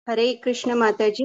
Hare Krishna Mataji.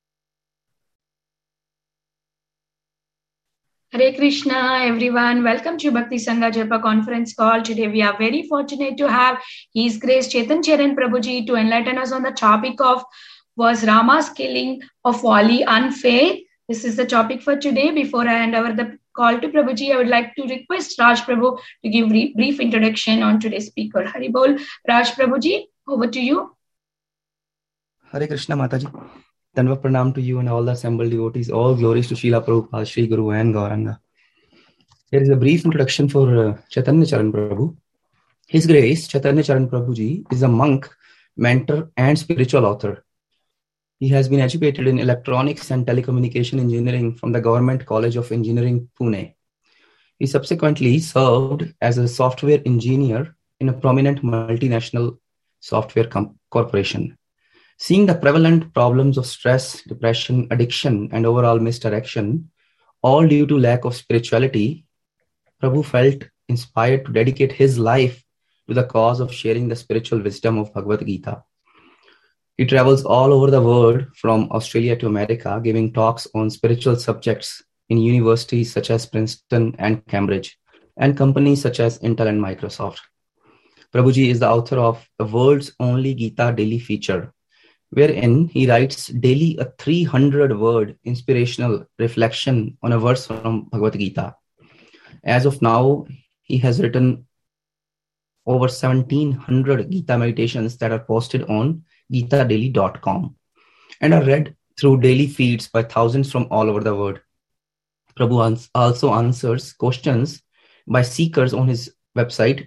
Hare Krishna, everyone. Welcome to Bhakti Sangha Japa conference call. Today we are very fortunate to have His Grace Chetan Charan Prabhuji to enlighten us on the topic of was Rama's killing of Wali unfair? This is the topic for today. Before I hand over the call to Prabhuji, I would like to request Raj Prabhu to give brief introduction on today's speaker. Hari Bol. Raj Prabhuji, over to you. Hare Krishna Mataji. Danva Pranam to you and all the assembled devotees. All glories to Srila Prabhupada, Sri Guru and Gauranga. Here is a brief introduction for Chaitanya Charan Prabhu. His Grace Chaitanya Charan Prabhuji is a monk, mentor and spiritual author. He has been educated in electronics and telecommunication engineering from the Government College of Engineering, Pune. He subsequently served as a software engineer in a prominent multinational software corporation. Seeing the prevalent problems of stress, depression, addiction, and overall misdirection, all due to lack of spirituality, Prabhu felt inspired to dedicate his life to the cause of sharing the spiritual wisdom of Bhagavad Gita. He travels all over the world from Australia to America, giving talks on spiritual subjects in universities such as Princeton and Cambridge, and companies such as Intel and Microsoft. Prabhuji is the author of the world's only Gita daily feature, wherein he writes daily a 300-word inspirational reflection on a verse from Bhagavad Gita. As of now, he has written over 1,700 Gita meditations that are posted on GitaDaily.com and are read through daily feeds by thousands from all over the world. Prabhu also answers questions by seekers on his website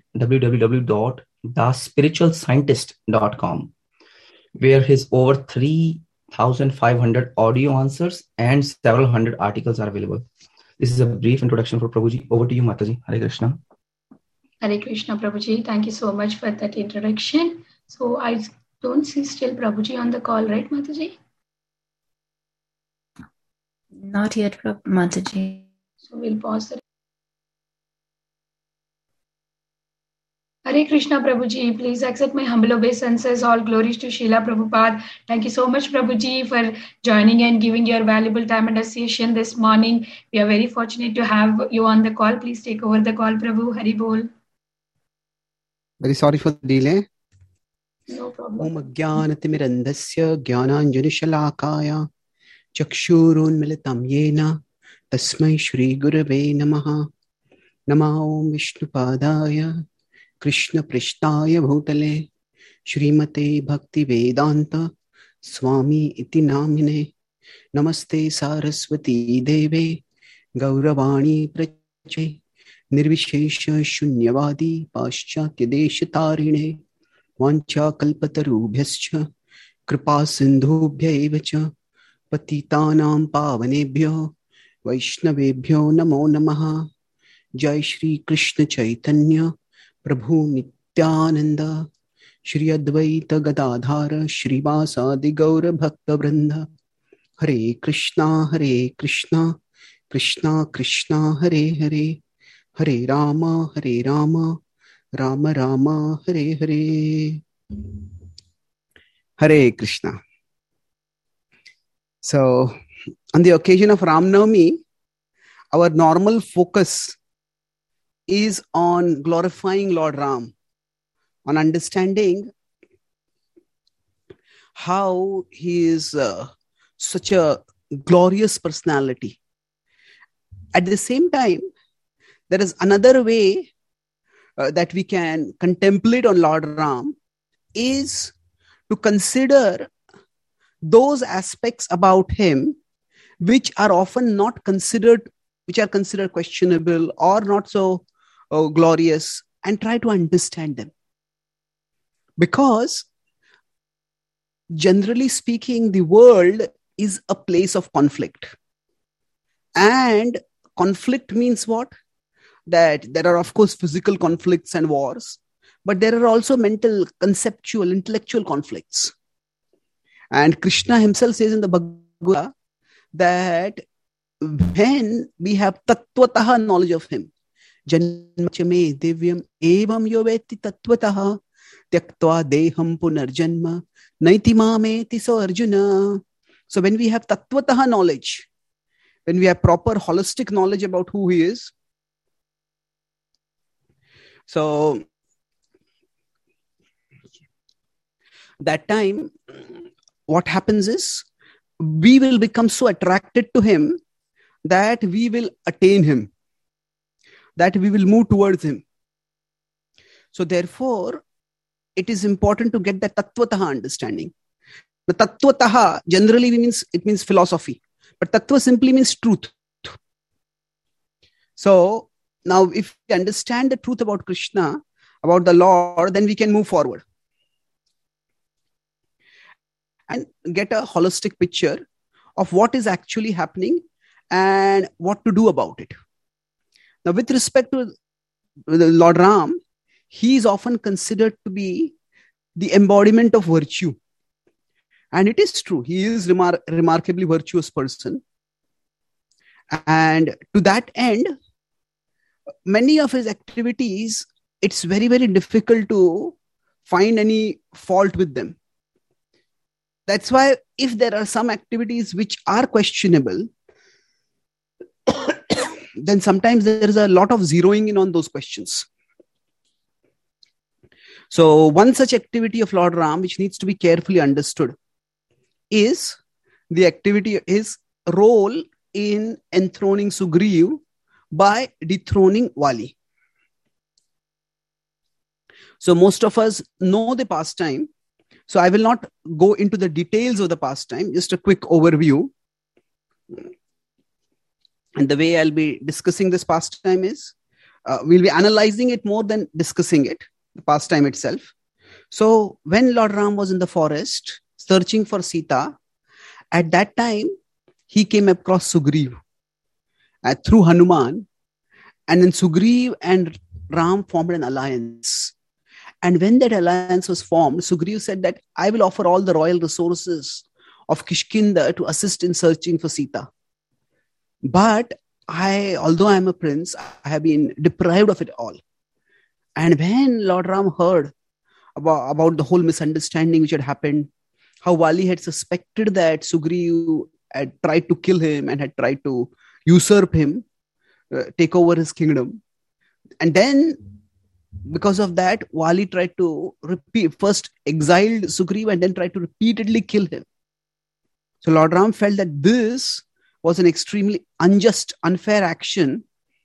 www.thespiritualscientist.com, where his over 3,500 audio answers and several hundred articles are available. This is a brief introduction for Prabhuji. Over to you, Mataji. Hare Krishna. Hare Krishna, Prabhuji. Thank you so much for that introduction. So I don't see still Prabhuji on the call, right, Mataji? Not yet, Mataji. So we'll pause the. Hare Krishna, Prabhuji. Please accept my humble obeisances. All glories to Srila Prabhupada. Thank you so much, Prabhuji, for joining and giving your valuable time and association this morning. We are very fortunate to have you on the call. Please take over the call, Prabhu. Hari Bol. Very sorry for the delay. No problem. Om Jnanatimirandasya Jnananjanushalakaya Chakshurunmilitam Yena Tasmai Shri Gurave Namaha Nama Om Vishnupadaya Krishna Prishtaya Bhutale Shrimate Bhakti Vedanta Swami Iti Namine Namaste Saraswati Deve Gauravani Prache Nirvishesha Shunyavadi Paschatya Deshatarine Vancha Kalpatarubhyascha Kripa Sindhubhya Evacha Patitanam Pavanebhyo Vaishnavebhyo Namo Namaha Jai Shri Krishna Chaitanya Prabhu Nityananda Shri Advaita Gadadhara Shrivasadi Gaura Bhakta Vrinda Hare Krishna Krishna Krishna Hare Hare Hare Rama Rama Rama Hare Hare. Hare Krishna. So, on the occasion of Ram Navami, our normal focus is on glorifying Lord Ram, on understanding how he is such a glorious personality. At the same time, there is another way that we can contemplate on Lord Ram is to consider those aspects about him which are often not considered, which are considered questionable or not so glorious, and try to understand them. Because generally speaking, the world is a place of conflict. And conflict means what? That there are, of course, physical conflicts and wars, but there are also mental, conceptual, intellectual conflicts. And Krishna himself says in the Bhagavad Gita that when we have tattvataha knowledge of him, Janmachame Divyam Evam Yoveti Tattvataha Tyaktva deham punarjanma naiti mameti. So Arjuna. So when we have tattvataha knowledge, when we have proper holistic knowledge about who he is, so that time, what happens is we will become so attracted to him that we will attain him, that we will move towards him. So therefore, it is important to get that tattvataha understanding. The tattvataha generally means philosophy, but tattva simply means truth. So now if we understand the truth about Krishna, about the Lord, then we can move forward and get a holistic picture of what is actually happening and what to do about it. Now, with respect to the Lord Ram, he is often considered to be the embodiment of virtue. And it is true. He is remarkably virtuous person. And to that end, many of his activities, it's very, very difficult to find any fault with them. That's why if there are some activities which are questionable, then sometimes there is a lot of zeroing in on those questions. So one such activity of Lord Ram, which needs to be carefully understood, is the activity, his role in enthroning Sugriv by dethroning Vali. So most of us know the pastime. So I will not go into the details of the pastime, just a quick overview. And the way I'll be discussing this pastime is, we'll be analyzing it more than discussing it, the pastime itself. So when Lord Ram was in the forest searching for Sita, at that time, he came across Sugriv through Hanuman. And then Sugriv and Ram formed an alliance. And when that alliance was formed, Sugriv said that I will offer all the royal resources of Kishkinda to assist in searching for Sita. But although I am a prince, I have been deprived of it all. And when Lord Ram heard about the whole misunderstanding which had happened, how Vali had suspected that Sugriv had tried to kill him and had tried to usurp him, take over his kingdom. And then, because of that, Vali tried to first exiled Sugriv and then tried to repeatedly kill him. So Lord Ram felt that this was an extremely unjust, unfair action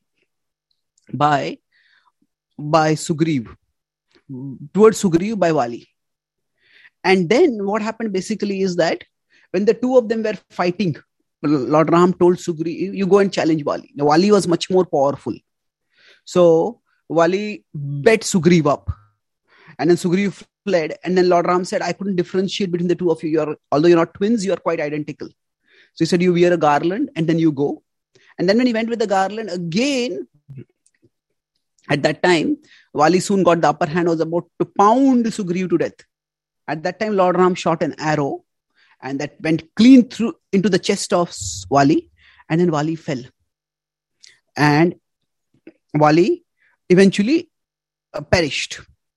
by Sugriv, towards Sugriv by Vali. And then what happened basically is that when the two of them were fighting, Lord Ram told Sugriv, you go and challenge Vali. Now, Vali was much more powerful. So Vali bet Sugriv up. And then Sugriv fled. And then Lord Ram said, I couldn't differentiate between the two of you. Although you're not twins, you are quite identical. So he said, you wear a garland and then you go. And then when he went with the garland again, at that time, Vali soon got the upper hand, was about to pound Sugriv to death. At that time, Lord Ram shot an arrow and that went clean through into the chest of Vali. And then Vali fell. And Vali eventually perished.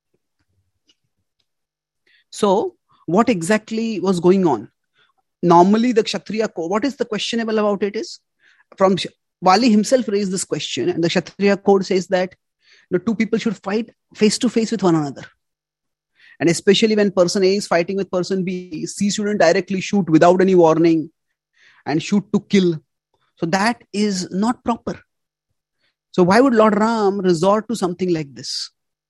So what exactly was going on? Normally the Kshatriya code, what is the questionable about it is, from Vali himself raised this question, and the Kshatriya code says that two people should fight face to face with one another. And especially when person A is fighting with person B, C shouldn't directly shoot without any warning and shoot to kill. So that is not proper. So why would Lord Ram resort to something like this?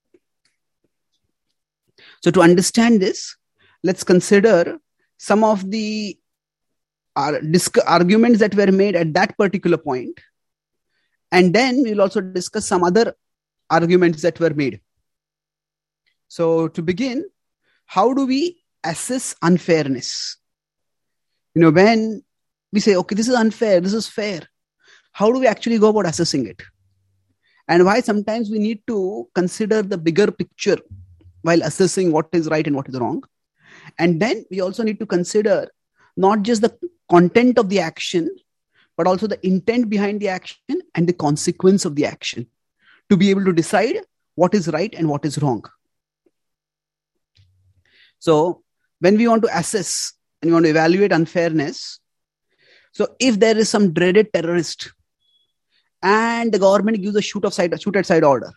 So to understand this, let's consider some of the arguments that were made at that particular point. And then we'll also discuss some other arguments that were made. So to begin, how do we assess unfairness? When we say, okay, this is unfair, this is fair, how do we actually go about assessing it? And why sometimes we need to consider the bigger picture while assessing what is right and what is wrong. And then we also need to consider not just the content of the action, but also the intent behind the action and the consequence of the action to be able to decide what is right and what is wrong. So when we want to assess and we want to evaluate unfairness, so if there is some dreaded terrorist and the government gives a shoot at side order,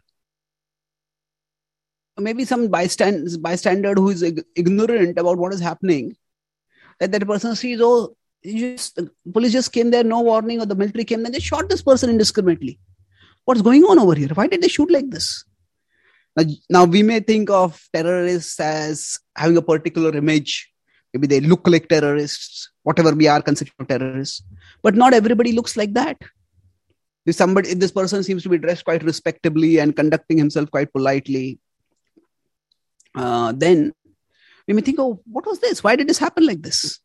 maybe some bystander who is ignorant about what is happening, that person sees, oh, the police just came there, no warning, or the military came there, they shot this person indiscriminately. What's going on over here? Why did they shoot like this? Now we may think of terrorists as having a particular image. Maybe they look like terrorists, whatever we are considered terrorists. But not everybody looks like that. If this person seems to be dressed quite respectably and conducting himself quite politely, then we may think, oh, what was this? Why did this happen like this?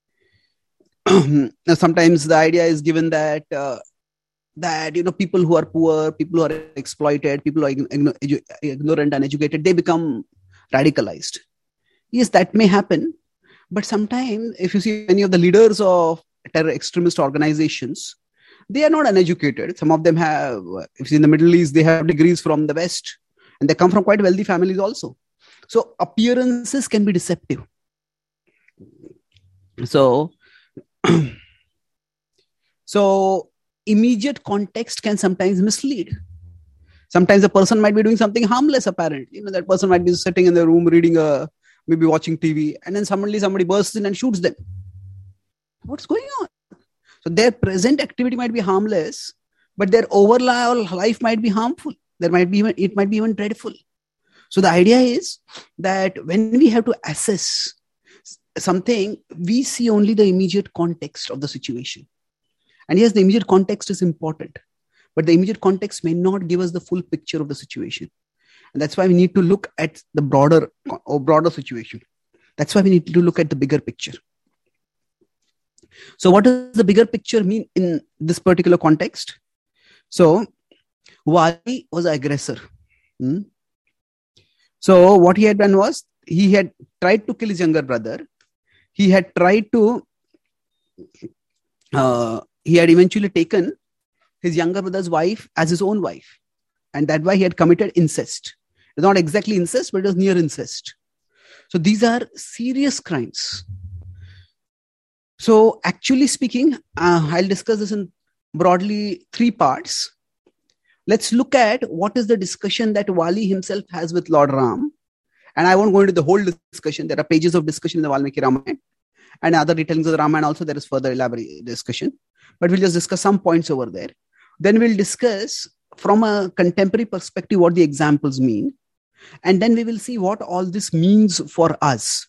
Sometimes the idea is given that people who are poor, people who are exploited, people who are ignorant and uneducated, they become radicalized. Yes, that may happen. But sometimes, if you see many of the leaders of terror extremist organizations, they are not uneducated. Some of them have, if you see in the Middle East, they have degrees from the West, and they come from quite wealthy families also. So appearances can be deceptive. So immediate context can sometimes mislead. Sometimes a person might be doing something harmless, apparently. That person might be sitting in the room reading maybe watching TV, and then suddenly somebody bursts in and shoots them. What's going on? So their present activity might be harmless, but their overall life might be harmful. It might be even dreadful. So the idea is that when we have to assess something, we see only the immediate context of the situation. And yes, the immediate context is important, but the immediate context may not give us the full picture of the situation. And that's why we need to look at the broader situation. That's why we need to look at the bigger picture. So what does the bigger picture mean in this particular context? So Wali was an aggressor. So what he had done was, he had tried to kill his younger brother. He had eventually taken his younger brother's wife as his own wife. And that's why he had committed incest. It's not exactly incest, but it was near incest. So these are serious crimes. So actually speaking, I'll discuss this in broadly 3 parts. Let's look at what is the discussion that Wali himself has with Lord Ram. And I won't go into the whole discussion. There are pages of discussion in the Valmiki Ramayana. And other retellings of the Ramayana also, there is further elaborate discussion. But we'll just discuss some points over there. Then we'll discuss from a contemporary perspective what the examples mean. And then we will see what all this means for us.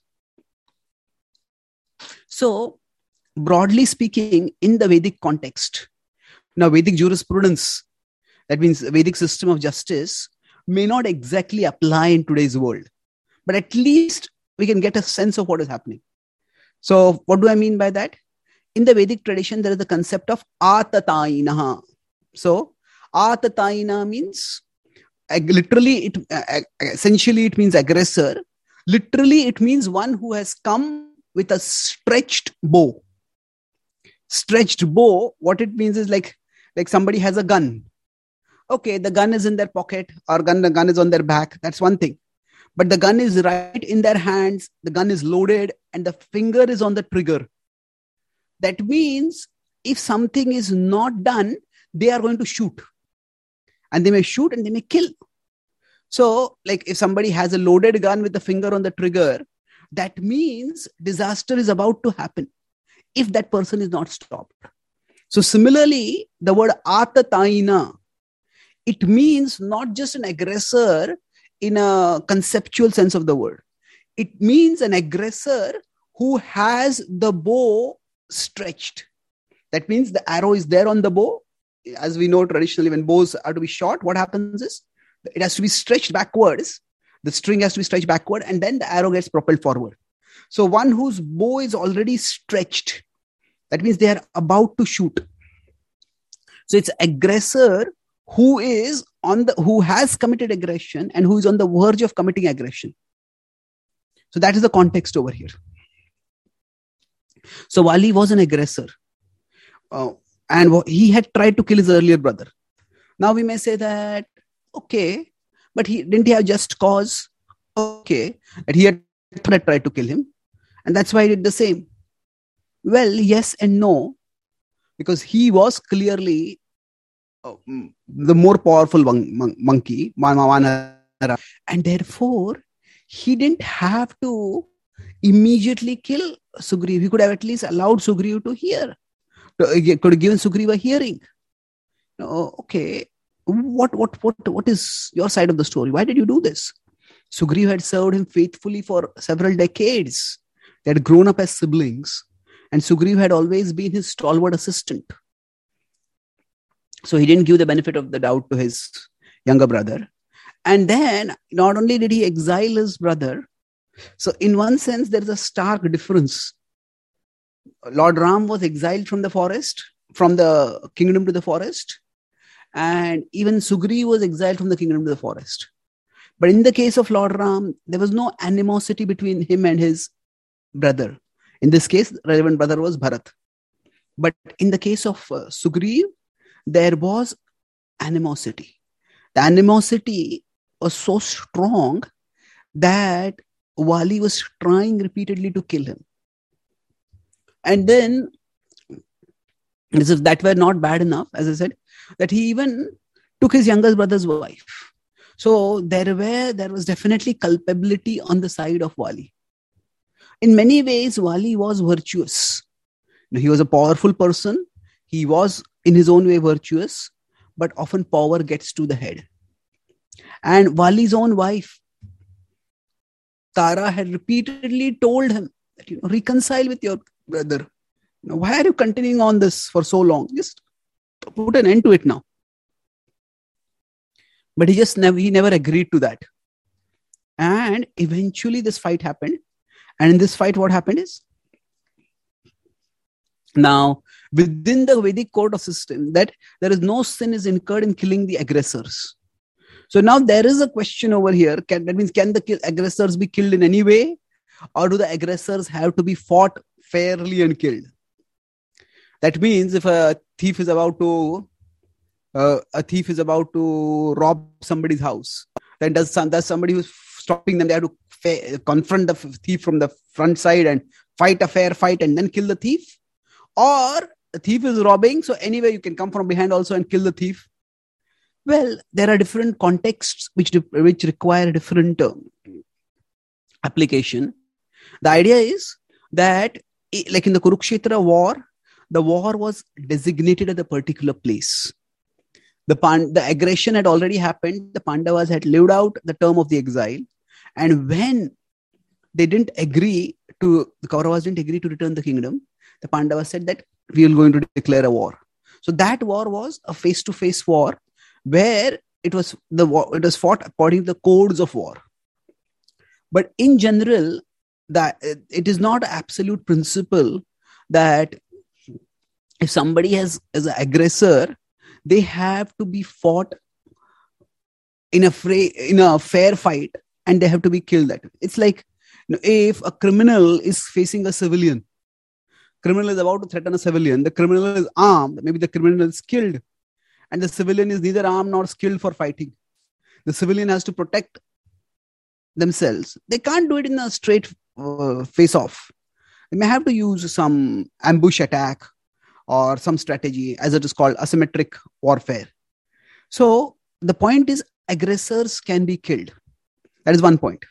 So, broadly speaking, in the Vedic context, now Vedic jurisprudence, that means Vedic system of justice, may not exactly apply in today's world. But at least we can get a sense of what is happening. So what do I mean by that? In the Vedic tradition, there is the concept of Atatainaha. So Atataina means, literally, essentially it means aggressor. Literally, it means one who has come with a stretched bow. Stretched bow, what it means is like somebody has a gun. Okay, the gun is in their pocket, or the gun is on their back. That's one thing. But the gun is right in their hands. The gun is loaded and the finger is on the trigger. That means if something is not done, they are going to shoot. And they may shoot and they may kill. So, like if somebody has a loaded gun with the finger on the trigger, that means disaster is about to happen if that person is not stopped. So similarly, the word Atataina, it means not just an aggressor in a conceptual sense of the word. It means an aggressor who has the bow stretched. That means the arrow is there on the bow. As we know traditionally, when bows are to be shot, what happens is it has to be stretched backwards. The string has to be stretched backward and then the arrow gets propelled forward. So one whose bow is already stretched, that means they are about to shoot. So it's aggressor who has committed aggression and who is on the verge of committing aggression. So that is the context over here. So Wali was an aggressor. And he had tried to kill his earlier brother. Now we may say that, okay, but didn't he have just cause? Okay, that he had That tried to kill him, and that's why he did the same. Well, yes and no, because he was clearly the more powerful monkey, Vanara, and therefore he didn't have to immediately kill Sugriv. He could have at least allowed Sugriv to hear. Could have given Sugriv a hearing. Okay, what is your side of the story? Why did you do this? Sugriv had served him faithfully for several decades. They had grown up as siblings, and Sugriv had always been his stalwart assistant. So he didn't give the benefit of the doubt to his younger brother. And then not only did he exile his brother, so in one sense, there is a stark difference. Lord Ram was exiled from the forest, from the kingdom to the forest, and even Sugriv was exiled from the kingdom to the forest. But in the case of Lord Ram, there was no animosity between him and his brother. In this case, the relevant brother was Bharat. But in the case of Sugriv, there was animosity. The animosity was so strong that Wali was trying repeatedly to kill him. And then, as if that were not bad enough, as I said, that he even took his younger brother's wife. So there was definitely culpability on the side of Wali. In many ways, Wali was virtuous. He was a powerful person. He was in his own way virtuous, but often power gets to the head. And Wali's own wife, Tara, had repeatedly told him that, reconcile with your brother. Why are you continuing on this for so long? Just put an end to it now. But he never agreed to that. And eventually this fight happened. And in this fight, what happened is, now within the Vedic code of system, that there is no sin is incurred in killing the aggressors. So now there is a question over here. Can the aggressors be killed in any way? Or do the aggressors have to be fought fairly and killed? That means if a thief is about to rob somebody's house, then does somebody who's stopping them, they have to confront the thief from the front side and fight a fair fight and then kill the thief? Or the thief is robbing, so anyway you can come from behind also and kill the thief? Well, there are different contexts which require different application. The idea is that, like in the Kurukshetra war, the war was designated at a particular place. The aggression had already happened. The Pandavas had lived out the term of the exile. And when the Kauravas didn't agree to return the kingdom, the Pandavas said that we are going to declare a war. So that war was a face-to-face war where it was fought according to the codes of war. But in general, that it is not an absolute principle that if somebody is an aggressor, they have to be fought in a fair fight and they have to be killed. It's like, if a criminal is facing a civilian, criminal is about to threaten a civilian, the criminal is armed, maybe the criminal is killed, and the civilian is neither armed nor skilled for fighting. The civilian has to protect themselves. They can't do it in a straight face-off. They may have to use some ambush attack or some strategy, as it is called asymmetric warfare. So the point is, aggressors can be killed. That is one point.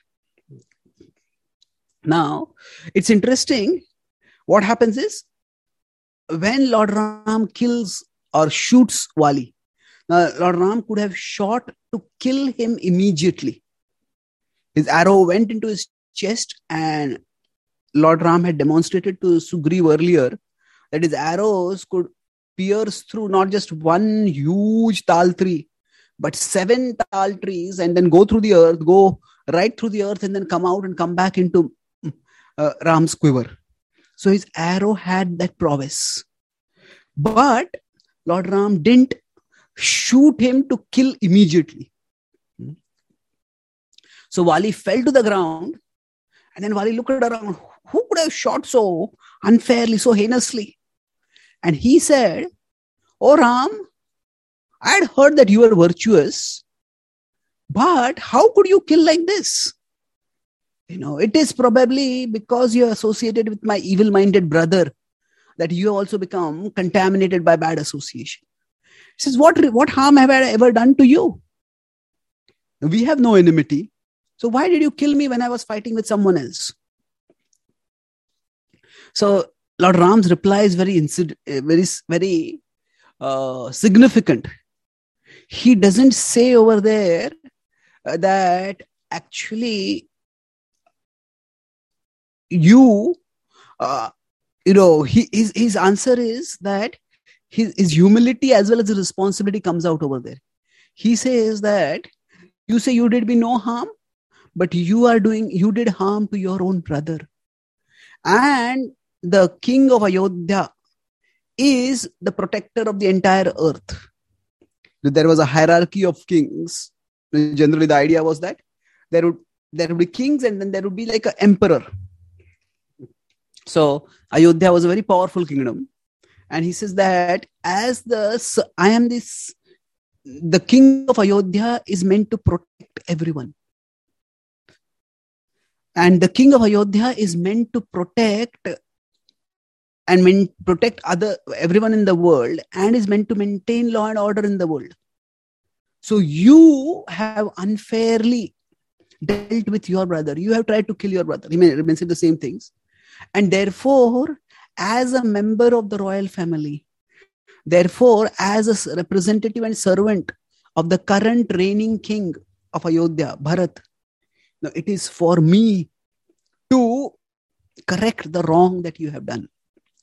Now, it's interesting. What happens is, when Lord Ram kills or shoots Wali, now Lord Ram could have shot to kill him immediately. His arrow went into his chest, and Lord Ram had demonstrated to Sugriv earlier that his arrows could pierce through not just one huge tal tree, but 7 tal trees, and then go right through the earth, and then come out and come back into Ram's quiver. So his arrow had that prowess. But Lord Ram didn't shoot him to kill immediately. So Wali fell to the ground, and then Wali looked around. Who could have shot so unfairly, so heinously? And he said, "Oh Ram, I had heard that you were virtuous, but how could you kill like this?" It is probably because you're associated with my evil-minded brother that you also become contaminated by bad association. He says, what harm have I ever done to you? We have no enmity. So why did you kill me when I was fighting with someone else? So Lord Ram's reply is very significant. He doesn't say over there that actually his answer is that his humility as well as his responsibility comes out over there. He says that you say you did me no harm, but you did harm to your own brother. And the king of Ayodhya is the protector of the entire earth. There was a hierarchy of kings. Generally, the idea was that there would be kings and then there would be like an emperor. So Ayodhya was a very powerful kingdom. And he says that the king of Ayodhya is meant to protect everyone. And the king of Ayodhya is meant to protect everyone in the world, and is meant to maintain law and order in the world. So you have unfairly dealt with your brother. You have tried to kill your brother. He may say the same things. And therefore, as a member of the royal family, therefore, as a representative and servant of the current reigning king of Ayodhya, Bharat, now it is for me to correct the wrong that you have done.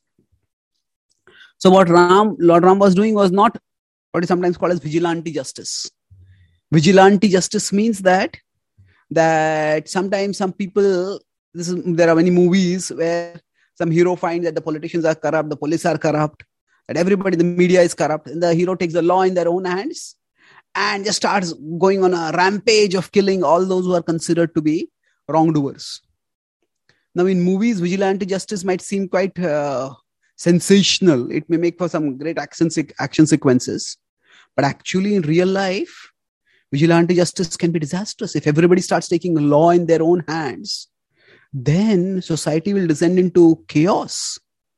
So what Lord Ram was doing was not what is sometimes called as vigilante justice. Vigilante justice means that sometimes some people, there are many movies where some hero finds that the politicians are corrupt, the police are corrupt, that everybody, the media is corrupt, and the hero takes the law in their own hands and just starts going on a rampage of killing all those who are considered to be wrongdoers. Now in movies, vigilante justice might seem quite sensational. It may make for some great action sequences. But actually in real life, vigilante justice can be disastrous. If everybody starts taking law in their own hands, then society will descend into chaos.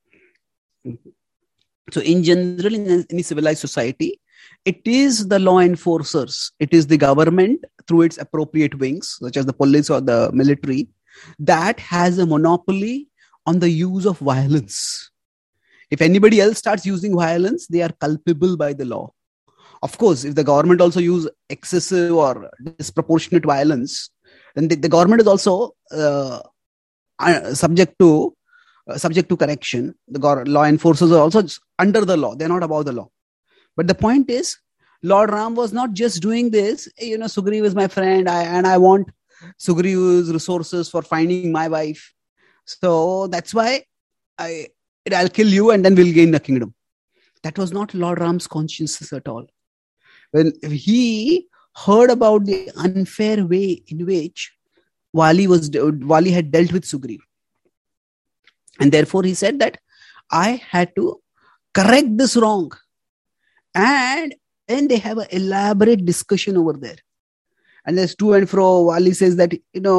So in general, in any civilized society, it is the law enforcers, it is the government through its appropriate wings, such as the police or the military, that has a monopoly on the use of violence. If anybody else starts using violence, they are culpable by the law. Of course, if the government also use excessive or disproportionate violence, then the government is also subject to correction. The law enforcers are also under the law. They're not above the law. But the point is, Lord Ram was not just doing this. Sugriv is my friend, and I want Sugriv's resources for finding my wife. So that's why I'll kill you and then we'll gain the kingdom. That was not Lord Ram's consciousness at all. When he heard about the unfair way in which Wali had dealt with Sugriv, and therefore he said that I had to correct this wrong. And then they have an elaborate discussion over there. And there's to and fro. Wali says that,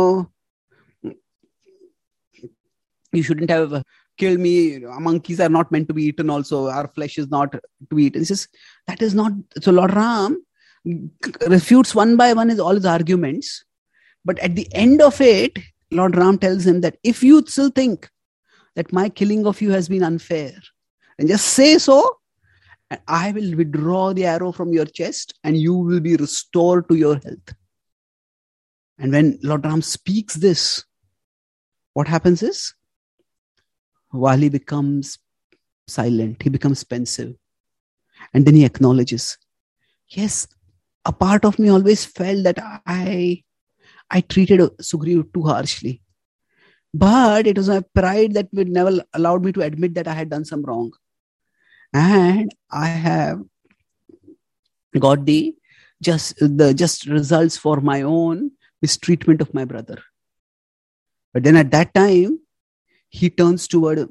you shouldn't have killed me. Monkeys are not meant to be eaten also. Our flesh is not to eat. And he says, that is not. So Lord Ram refutes one by one all his arguments. But at the end of it, Lord Ram tells him that if you still think that my killing of you has been unfair, then just say so, and I will withdraw the arrow from your chest and you will be restored to your health. And when Lord Ram speaks this, what happens is, Wali becomes silent. He becomes pensive. And then he acknowledges, yes, a part of me always felt that I treated Sugriv too harshly. But it was my pride that would never allowed me to admit that I had done some wrong. And I have got the just results for my own mistreatment of my brother. But then at that time, he turns toward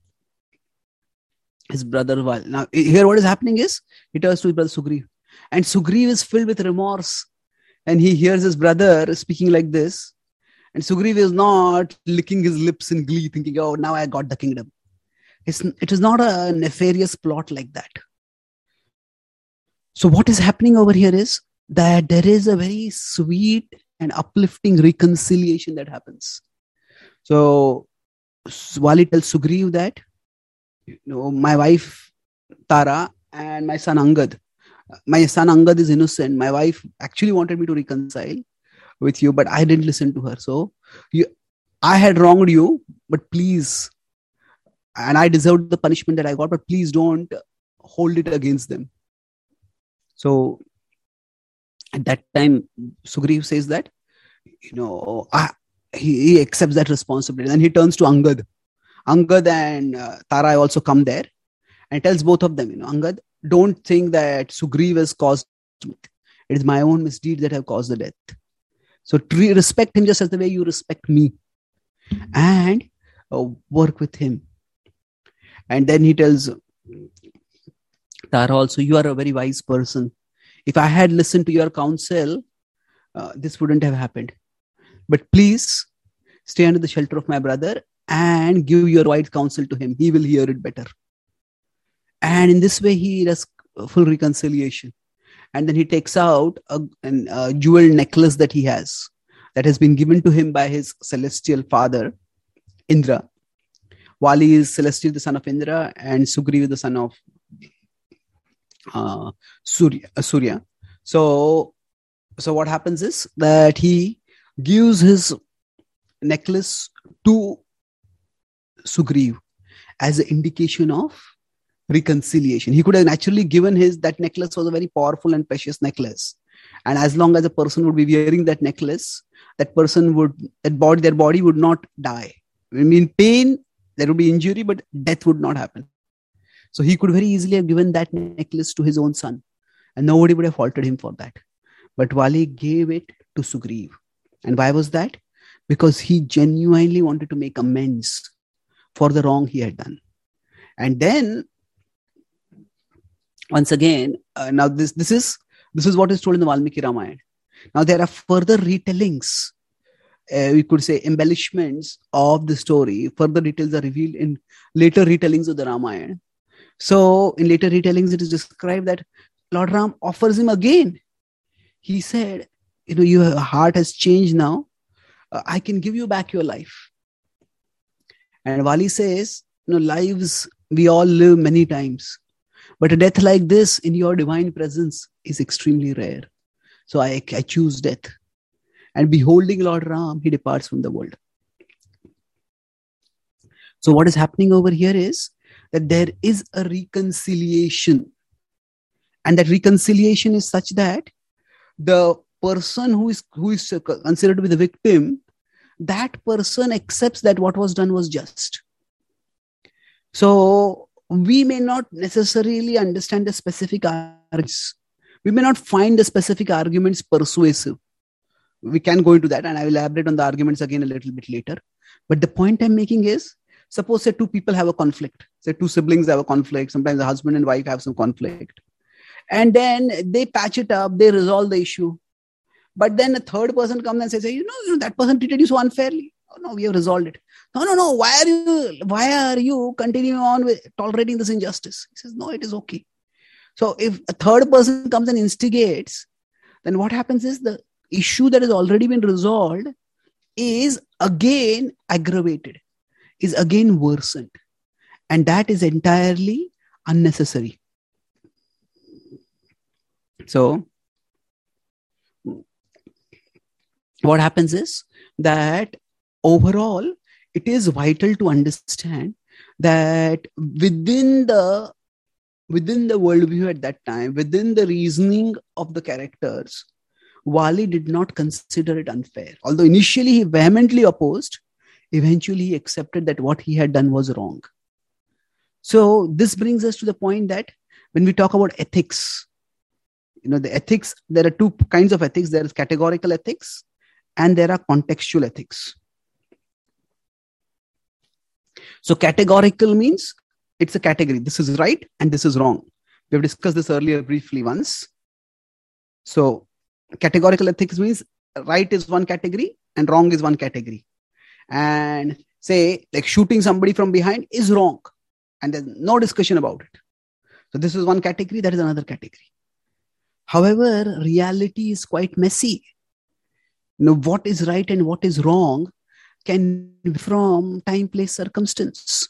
his brother. Now, here what is happening is, he turns to his brother Sugriv. And Sugriv is filled with remorse. And he hears his brother speaking like this. And Sugriva is not licking his lips in glee, thinking, oh, now I got the kingdom. It is not a nefarious plot like that. So what is happening over here is that there is a very sweet and uplifting reconciliation that happens. So Vali tells Sugriv that, my wife Tara and my son Angad. My son Angad is innocent. My wife actually wanted me to reconcile with you, but I didn't listen to her. So I had wronged you, but please, and I deserved the punishment that I got, but please don't hold it against them. So at that time, Sugriv says that, he accepts that responsibility. And he turns to Angad. Angad and Tara also come there and tells both of them, Angad, don't think that Sugriv has caused it. It is my own misdeed that have caused the death. So respect him just as the way you respect me, and work with him. And then he tells Tara also, you are a very wise person. If I had listened to your counsel, this wouldn't have happened. But please stay under the shelter of my brother and give your wise counsel to him. He will hear it better. And in this way, he does full reconciliation. And then he takes out a jewel necklace that he has, that has been given to him by his celestial father, Indra. Vali is celestial, the son of Indra, and Sugriva, the son of Surya. So what happens is that he gives his necklace to Sugriv as an indication of reconciliation. He could have naturally given that necklace was a very powerful and precious necklace. And as long as a person would be wearing that necklace, their body would not die. I mean, pain, there would be injury, but death would not happen. So he could very easily have given that necklace to his own son, and nobody would have faulted him for that. But Vali gave it to Sugriv. And why was that? Because he genuinely wanted to make amends for the wrong he had done. And then, once again, now this is what is told in the Valmiki Ramayana. Now there are further retellings, we could say embellishments of the story. Further details are revealed in later retellings of the Ramayana. So in later retellings, it is described that Lord Ram offers him again. He said, your heart has changed now. I can give you back your life. And Vali says, lives we all live many times. But a death like this in your divine presence is extremely rare. So I choose death. And beholding Lord Ram, he departs from the world. So what is happening over here is that there is a reconciliation. And that reconciliation is such that the person who is considered to be the victim, that person accepts that what was done was just. So we may not necessarily understand the specific arguments. We may not find the specific arguments persuasive. We can go into that, and I will elaborate on the arguments again a little bit later. But the point I'm making is, suppose say two people have a conflict. Say two siblings have a conflict. Sometimes a husband and wife have some conflict. And then they patch it up. They resolve the issue. But then a third person comes and says, that person treated you so unfairly. Oh, no, we have resolved it. No. Why are you continuing on with tolerating this injustice? He says, no, it is okay. So if a third person comes and instigates, then what happens is the issue that has already been resolved is again aggravated, is again worsened. And that is entirely unnecessary. So what happens is that overall, it is vital to understand that within the worldview at that time, within the reasoning of the characters, Vali did not consider it unfair. Although initially he vehemently opposed, eventually he accepted that what he had done was wrong. So this brings us to the point that when we talk about ethics, the ethics, there are two kinds of ethics. There is categorical ethics and there are contextual ethics. So categorical means it's a category. This is right and this is wrong. We have discussed this earlier briefly once. So categorical ethics means right is one category and wrong is one category. And say like shooting somebody from behind is wrong, and there's no discussion about it. So this is one category, that is another category. However, reality is quite messy. What is right and what is wrong can be from time, place, circumstance.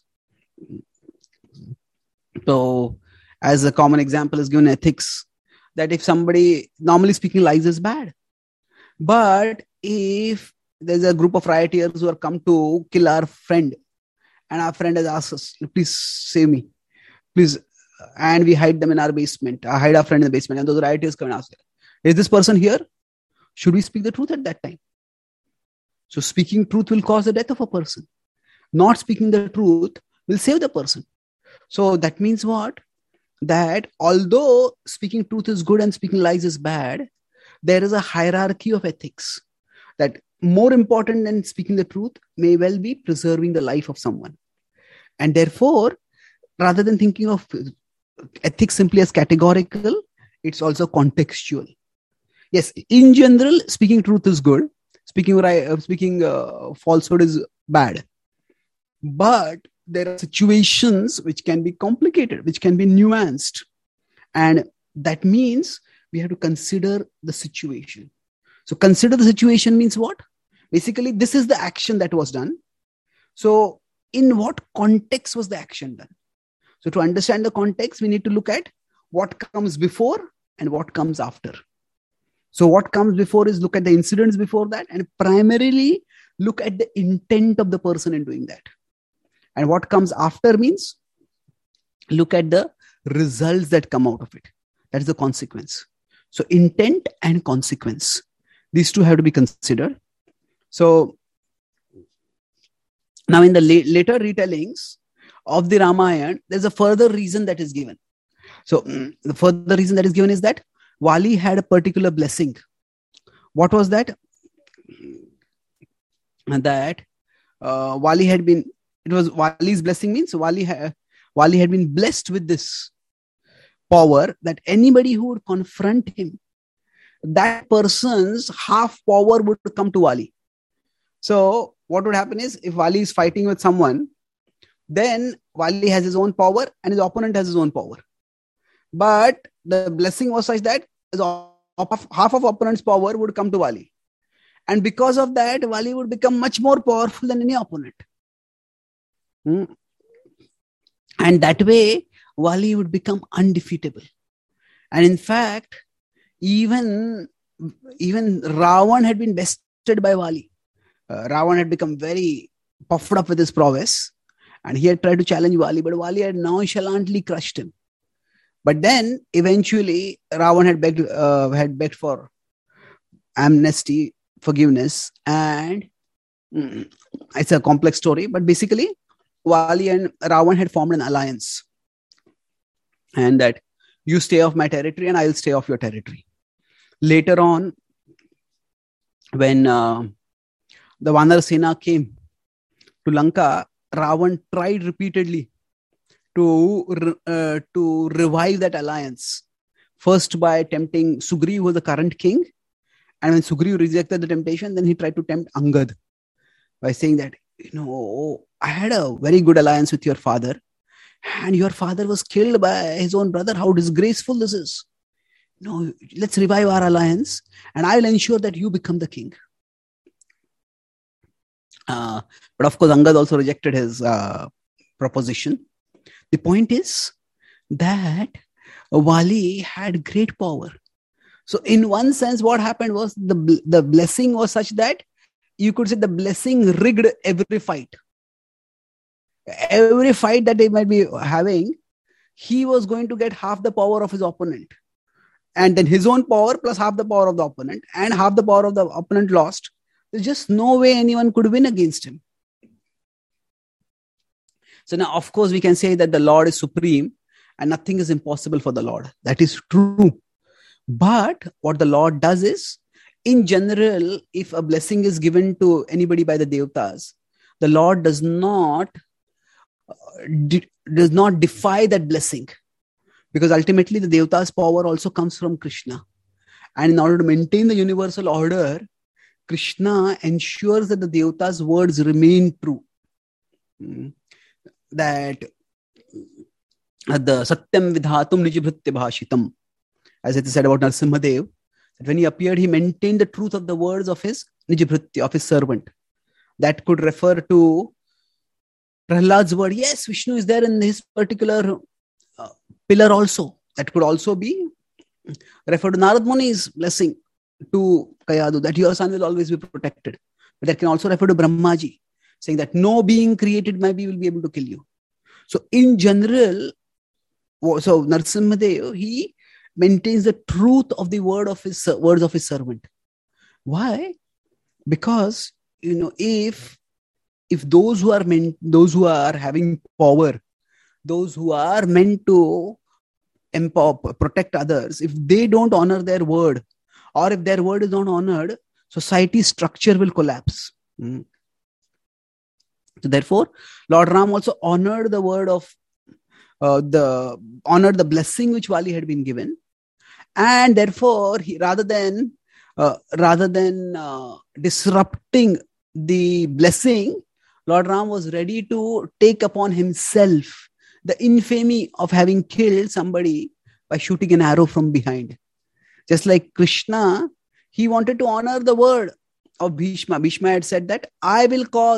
So as a common example is given ethics, that if somebody, normally speaking, lies is bad. But if there's a group of rioters who are come to kill our friend, and our friend has asked us, please save me, please, and we hide them in our basement, hide our friend in the basement, and those rioters come and ask, is this person here? Should we speak the truth at that time? So speaking truth will cause the death of a person. Not speaking the truth will save the person. So that means what? That although speaking truth is good and speaking lies is bad, there is a hierarchy of ethics. That more important than speaking the truth may well be preserving the life of someone. And therefore, rather than thinking of ethiks simply as categorical, it's also contextual. Yes, in general, speaking truth is good. Speaking falsehood is bad. But there are situations which can be complicated, which can be nuanced. And that means we have to consider the situation. So consider the situation means what? Basically, this is the action that was done. So in what context was the action done? So to understand the context, we need to look at what comes before and what comes after. So what comes before is look at the incidents before that and primarily look at the intent of the person in doing that. And what comes after means look at the results that come out of it. That is the consequence. So intent and consequence. These two have to be considered. So now in the later retellings of the Ramayana, there's a further reason that is given. So the further reason that is given is that Vali had a particular blessing. What was that? That Vali had been, it was Vali's blessing means Vali had been blessed with this power that anybody who would confront him, that person's half power would come to Vali. So what would happen is if Vali is fighting with someone, then Vali has his own power and his opponent has his own power. But the blessing was such that half of opponent's power would come to Vali. And because of that, Vali would become much more powerful than any opponent. And that way, Vali would become undefeatable. And in fact, even Ravan had been bested by Vali. Ravan had become very puffed up with his prowess. And he had tried to challenge Vali, but Vali had nonchalantly crushed him. But then, eventually, Ravan had begged for amnesty, forgiveness, and it's a complex story. But basically, Vali and Ravan had formed an alliance. And that you stay off my territory and I'll stay off your territory. Later on, when the Vanar Sena came to Lanka, Ravan tried repeatedly to revive that alliance. First by tempting Sugriv, who was the current king. And when Sugriv rejected the temptation, then he tried to tempt Angad by saying that, I had a very good alliance with your father. And your father was killed by his own brother. How disgraceful this is. Let's revive our alliance and I'll ensure that you become the king. But of course, Angad also rejected his proposition. The point is that Vali had great power. So in one sense, what happened was the blessing was such that you could say the blessing rigged every fight. Every fight that they might be having, he was going to get half the power of his opponent. And then his own power plus half the power of the opponent, and half the power of the opponent lost. There's just no way anyone could win against him. So now, of course, we can say that the Lord is supreme and nothing is impossible for the Lord. That is true. But what the Lord does is, in general, if a blessing is given to anybody by the Devatas, the Lord does not defy that blessing. Because ultimately, the Devata's power also comes from Krishna. And in order to maintain the universal order, Krishna ensures that the Devata's words remain true. That the Satyam Vidhatum Nijibhritya Bhashitam, as it is said about Narasimhadev, that when he appeared, he maintained the truth of the words of his Nijibhritya, of his servant. That could refer to Prahlad's word. Yes, Vishnu is there in his particular pillar also. That could also be referred to Narad Muni's blessing to Kayadu, that your son will always be protected. But that can also refer to Brahmaji, saying that no being created by me will be able to kill you. So in general, so Narasimhadev, he maintains the truth of the words of his servant. Why? Because if those who are having power, those who are meant to protect others, if they don't honor their word, or if their word is not honored, society's structure will collapse. So therefore, Lord Ram also honored the word of honored the blessing which Vali had been given, and therefore he, rather than disrupting the blessing, Lord Ram was ready to take upon himself the infamy of having killed somebody by shooting an arrow from behind. Just like Krishna, he wanted to honor the word of Bhishma. Bhishma had said that I'll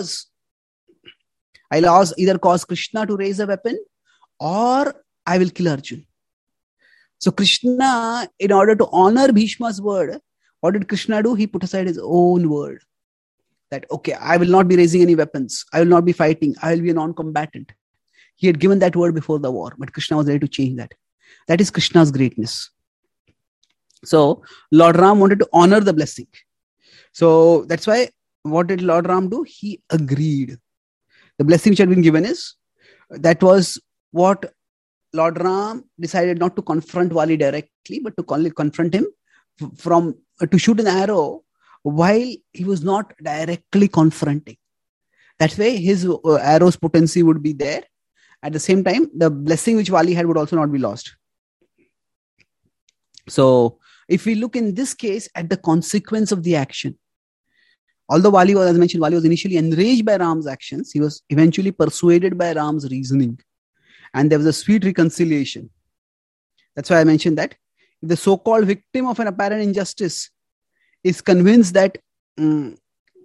either cause Krishna to raise a weapon, or I will kill Arjuna. So Krishna, in order to honor Bhishma's word, what did Krishna do? He put aside his own word. That, okay, I will not be raising any weapons. I will not be fighting. I will be a non-combatant. He had given that word before the war, but Krishna was ready to change that. That is Krishna's greatness. So Lord Ram wanted to honor the blessing. So that's why, what did Lord Ram do? He agreed. The blessing which had been given that was what Lord Ram decided not to confront Vali directly, but to confront him to shoot an arrow while he was not directly confronting. That way his arrow's potency would be there. At the same time, the blessing which Vali had would also not be lost. So if we look in this case at the consequence of the action, although Vali was initially enraged by Ram's actions, he was eventually persuaded by Ram's reasoning. And there was a sweet reconciliation. That's why I mentioned that if the so-called victim of an apparent injustice is convinced that it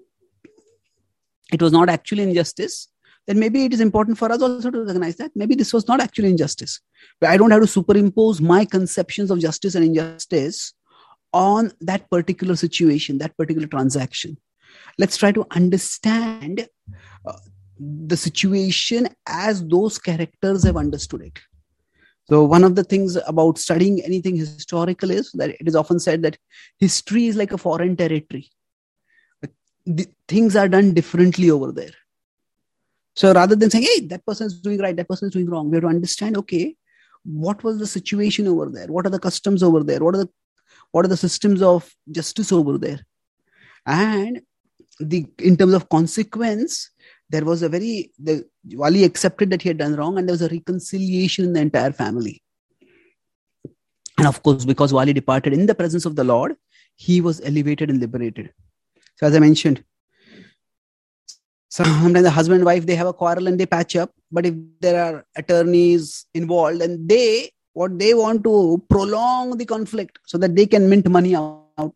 was not actually injustice, then maybe it is important for us also to recognize that maybe this was not actually injustice. But I don't have to superimpose my conceptions of justice and injustice on that particular situation, that particular transaction. Let's try to understand the situation as those characters have understood it. So one of the things about studying anything historical is that it is often said that history is like a foreign territory. Things are done differently over there. So rather than saying, hey, that person is doing right, that person is doing wrong, we have to understand, okay, what was the situation over there? What are the customs over there? What are the systems of justice over there? And in terms of consequence, there was Vali accepted that he had done wrong, and there was a reconciliation in the entire family. And of course, because Vali departed in the presence of the Lord, he was elevated and liberated. So as I mentioned, sometimes the husband and wife, they have a quarrel and they patch up. But if there are attorneys involved, and what they want to prolong the conflict so that they can mint money out.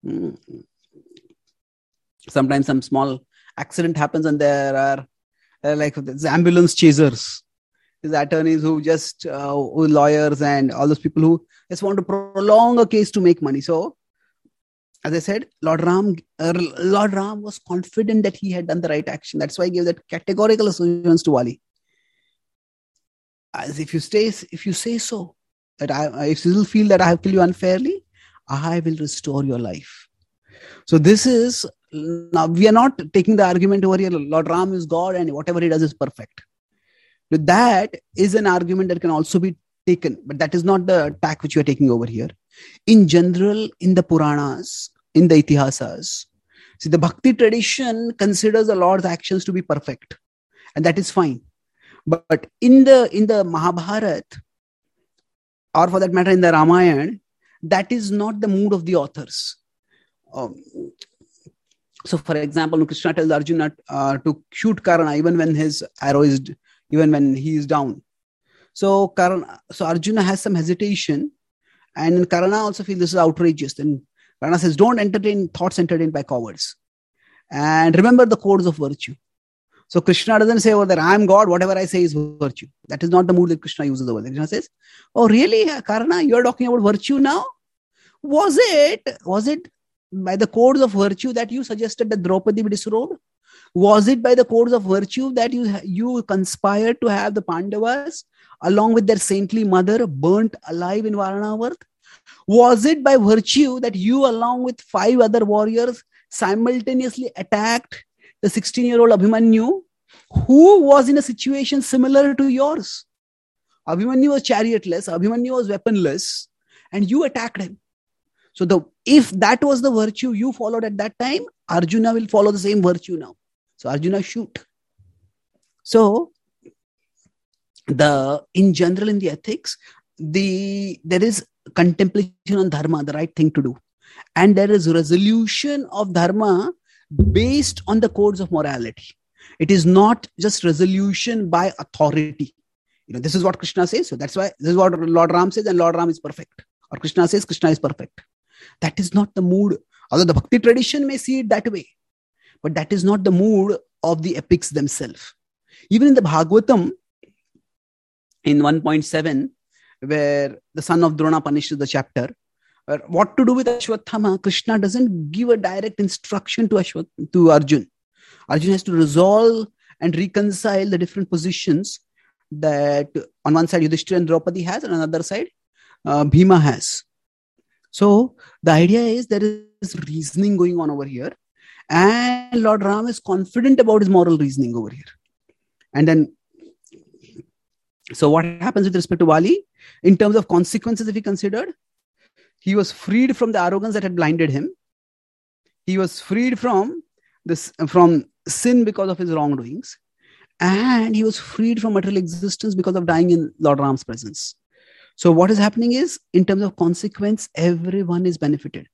Sometimes some small accident happens and there are like ambulance chasers. These attorneys who just, lawyers and all those people who just want to prolong a case to make money. So, as I said, Lord Ram was confident that he had done the right action. That's why he gave that categorical assurance to Vali. As if you say so, that if you feel that I have killed you unfairly, I will restore your life. So this is, now we are not taking the argument over here, Lord Ram is God and whatever he does is perfect. That is an argument that can also be taken, but that is not the tack which you are taking over here. In general, in the Puranas, in the Itihasas, see, the Bhakti tradition considers the Lord's actions to be perfect, and that is fine. But in the Mahabharata, or for that matter in the Ramayana, that is not the mood of the authors. So, for example, Krishna tells Arjuna to shoot Karna even when his arrow is, even when he is down. So Arjuna has some hesitation, and Karna also feels this is outrageous. And Karna says, don't entertain thoughts entertained by cowards. And remember the codes of virtue. So Krishna doesn't say over there, I am God, whatever I say is virtue. That is not the mood that Krishna uses over there. Krishna says, oh really, Karna, you are talking about virtue now? Was it by the codes of virtue that you suggested that Draupadi be disrobed? Was it by the codes of virtue that you conspired to have the Pandavas along with their saintly mother burnt alive in Varanavarth? Was it by virtue that you along with 5 other warriors simultaneously attacked the 16-year-old Abhimanyu, who was in a situation similar to yours? Abhimanyu was chariotless, Abhimanyu was weaponless, and you attacked him. So if that was the virtue you followed at that time, Arjuna will follow the same virtue now. So Arjuna shoot. So in general in the ethics, there is contemplation on dharma, the right thing to do. And there is resolution of dharma based on the codes of morality. It is not just resolution by authority. This is what Krishna says. So that's why this is what Lord Ram says, and Lord Ram is perfect. Or Krishna says Krishna is perfect. That is not the mood. Although the Bhakti tradition may see it that way. But that is not the mood of the epics themselves. Even in the Bhagavatam, in 1.7, where the son of Drona punishes the chapter, what to do with Ashwatthama, Krishna doesn't give a direct instruction to Arjun. Arjun has to resolve and reconcile the different positions that on one side Yudhishthira and Draupadi has, and on the other side Bhima has. So the idea is there is reasoning going on over here, and Lord Ram is confident about his moral reasoning over here. And then, so what happens with respect to Vali? In terms of consequences, if he considered, he was freed from the arrogance that had blinded him. He was freed from sin because of his wrongdoings. And he was freed from material existence because of dying in Lord Ram's presence. So what is happening is, in terms of consequence, everyone is benefited.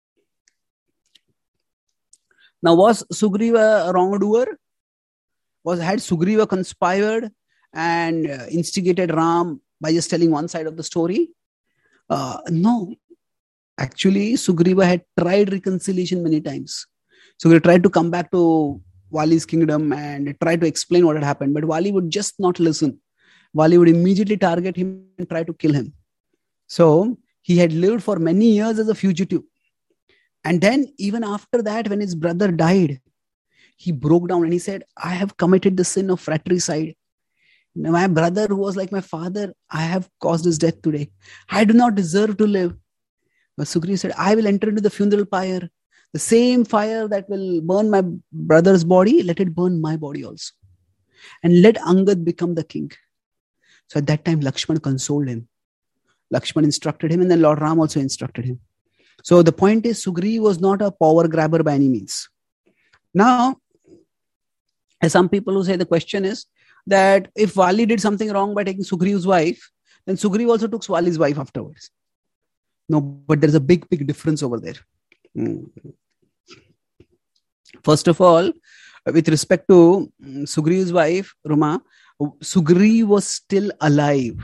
Now, was Sugriva a wrongdoer? Had Sugriva conspired and instigated Ram by just telling one side of the story? No. Actually, Sugriva had tried reconciliation many times. Sugriva tried to come back to Vali's kingdom and tried to explain what had happened, but Vali would just not listen. Vali would immediately target him and try to kill him. So he had lived for many years as a fugitive. And then even after that, when his brother died, he broke down and he said, I have committed the sin of fratricide. My brother, who was like my father, I have caused his death today. I do not deserve to live. But Sugriva said, I will enter into the funeral pyre. The same fire that will burn my brother's body, let it burn my body also. And let Angad become the king. So at that time, Lakshman consoled him. Lakshman instructed him, and then Lord Ram also instructed him. So the point is, Sugriva was not a power grabber by any means. Now, as some people who say, the question is that if Vali did something wrong by taking Sugriva's wife, then Sugriva also took Vali's wife afterwards. No, but there's a big difference over there. First of all, with respect to Sugriva's wife, Ruma, Sugriva was still alive.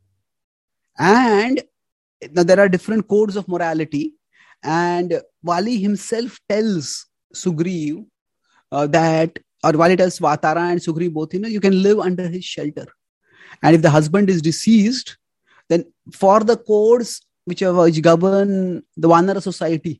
And now there are different codes of morality. And Vali himself tells Sugriva or Vali tells Vatara and Sugriva both, you can live under his shelter. And if the husband is deceased, then for the codes which govern the Vanara society,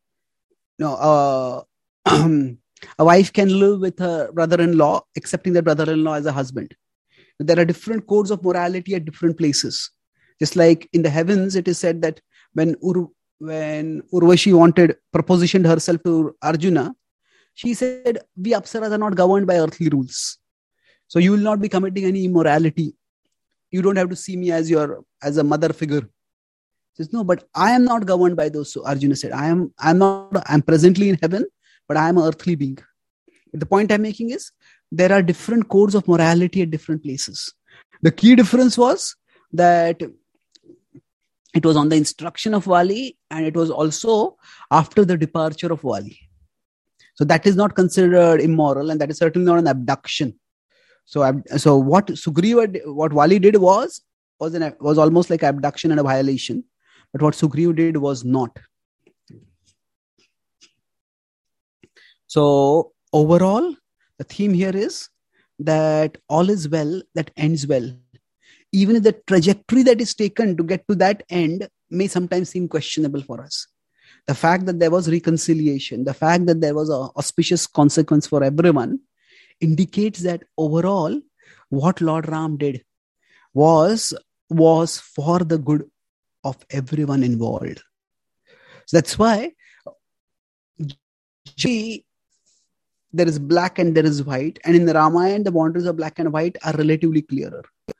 a wife can live with her brother-in-law, accepting that brother-in-law as a husband. There are different codes of morality at different places. Just like in the heavens, it is said that when Urvashi propositioned herself to Arjuna, she said, we Apsaras are not governed by earthly rules. So you will not be committing any immorality. You don't have to see me as a mother figure. She says, no, but I am not governed by those. So Arjuna said, I'm presently in heaven, but I am an earthly being. But the point I'm making is, there are different codes of morality at different places. The key difference was that it was on the instruction of Vali, and it was also after the departure of Vali. So that is not considered immoral, and that is certainly not an abduction. So what Sugriva, what Vali did was almost like abduction and a violation, but what Sugriva did was not. So overall, the theme here is that all is well that ends well. Even if the trajectory that is taken to get to that end may sometimes seem questionable for us. The fact that there was reconciliation, the fact that there was an auspicious consequence for everyone, indicates that overall, what Lord Ram did was for the good of everyone involved. So that's why there is black and there is white, and in the Ramayana, the boundaries of black and white are relatively clear.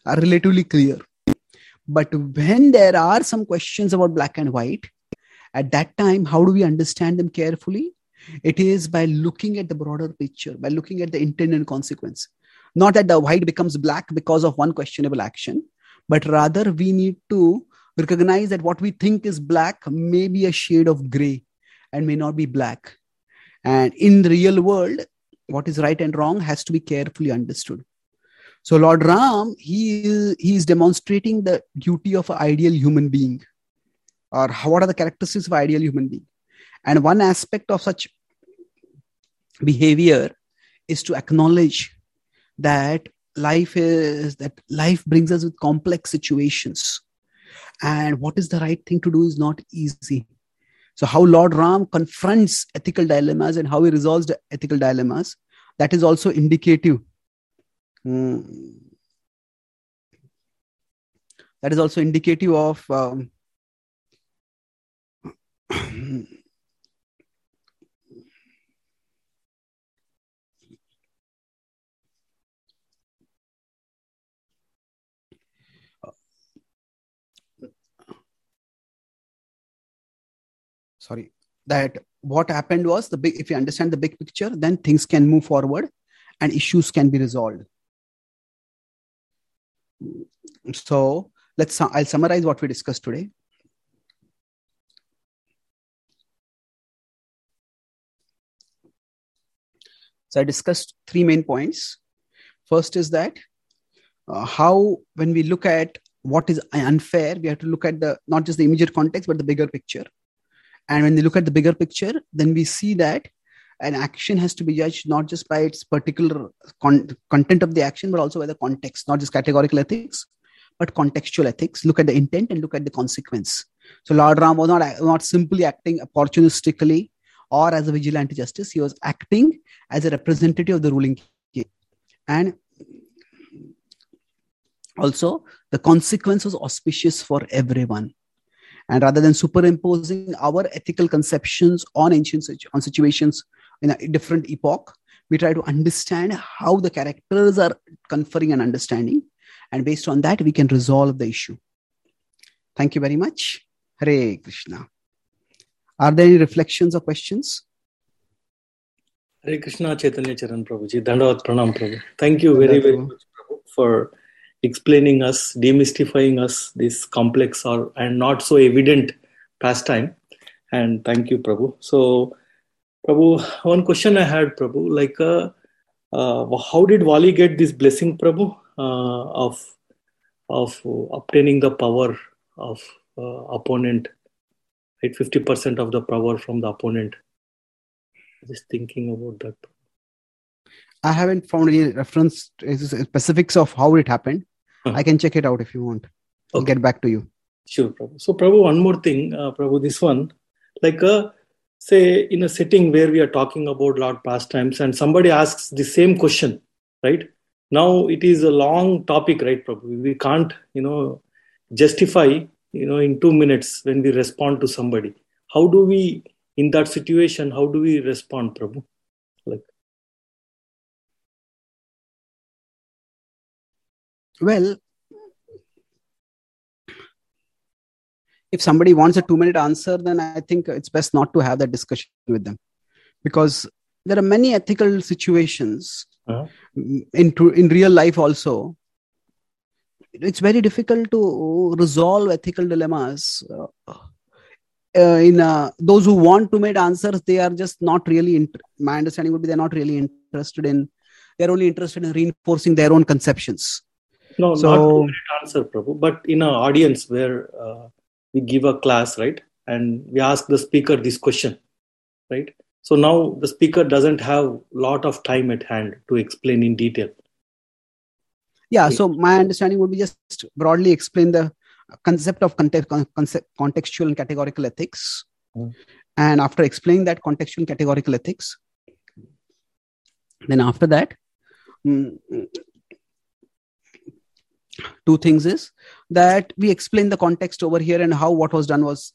But when there are some questions about black and white, at that time, how do we understand them carefully? It is by looking at the broader picture, by looking at the intent and consequence. Not that the white becomes black because of one questionable action, but rather we need to recognize that what we think is black may be a shade of gray and may not be black. And in the real world, what is right and wrong has to be carefully understood. So Lord Ram, he is demonstrating the duty of an ideal human being, or what are the characteristics of an ideal human being. And one aspect of such behavior is to acknowledge that life brings us with complex situations. And what is the right thing to do is not easy. So how Lord Ram confronts ethical dilemmas and how he resolves the ethical dilemmas, that is also indicative. That is also indicative of that what happened was if you understand the big picture, then things can move forward and issues can be resolved. So I'll summarize what we discussed today. So I discussed three main points. First is that how, when we look at what is unfair, we have to look at not just the immediate context, but the bigger picture. And when we look at the bigger picture, then we see that an action has to be judged not just by its particular content of the action, but also by the context, not just categorical ethics, but contextual ethics. Look at the intent and look at the consequence. So Lord Ram was not simply acting opportunistically or as a vigilante justice. He was acting as a representative of the ruling king. And also, the consequence was auspicious for everyone. And rather than superimposing our ethical conceptions on situations in a different epoch, we try to understand how the characters are conferring an understanding. And based on that, we can resolve the issue. Thank you very much. Hare Krishna. Are there any reflections or questions? Hare Krishna, Chaitanya Charan Prabhuji. Dandavat Pranam Prabhu. Thank you very, very much, Prabhu, for explaining us, demystifying us this complex and not so evident pastime. And thank you, Prabhu. So, Prabhu, one question I had, Prabhu, how did Vali get this blessing, Prabhu, of obtaining the power of opponent, right? 50% of the power from the opponent. Just thinking about that. I haven't found any reference specifics of how it happened. I can check it out if you want. I'll get back to you. Sure, Prabhu. So, Prabhu, one more thing, Prabhu, this one, say in a setting where we are talking about Lord pastimes and somebody asks the same question, right? Now it is a long topic, right, Prabhu? We can't, justify, in 2 minutes when we respond to somebody. How do we, in that situation, how do we respond, Prabhu? Well, if somebody wants a 2-minute answer, then I think it's best not to have that discussion with them, because there are many ethical situations in real life also. It's very difficult to resolve ethical dilemmas those who want to make answers, they are just not really, my understanding would be they're not really interested in, they're only interested in reinforcing their own conceptions. No, not a great answer, Prabhu, but in an audience where we give a class, right? And we ask the speaker this question, right? So now the speaker doesn't have a lot of time at hand to explain in detail. Yeah, so my understanding would be just broadly explain the concept of contextual and categorical ethics. And after explaining that contextual and categorical ethics, then after that, two things is that we explain the context over here and how what was done was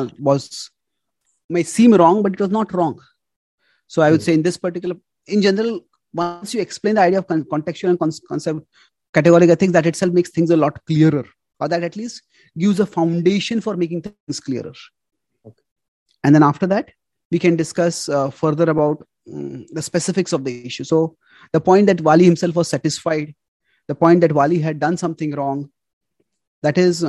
may seem wrong, but it was not wrong. So I would say in this particular, in general, once you explain the idea of contextual and concept categorical ethics, that itself makes things a lot clearer, or that at least gives a foundation for making things clearer. Okay. And then after that, we can discuss further about the specifics of the issue. So the point that Wali himself was satisfied, the point that Wali had done something wrong, that is,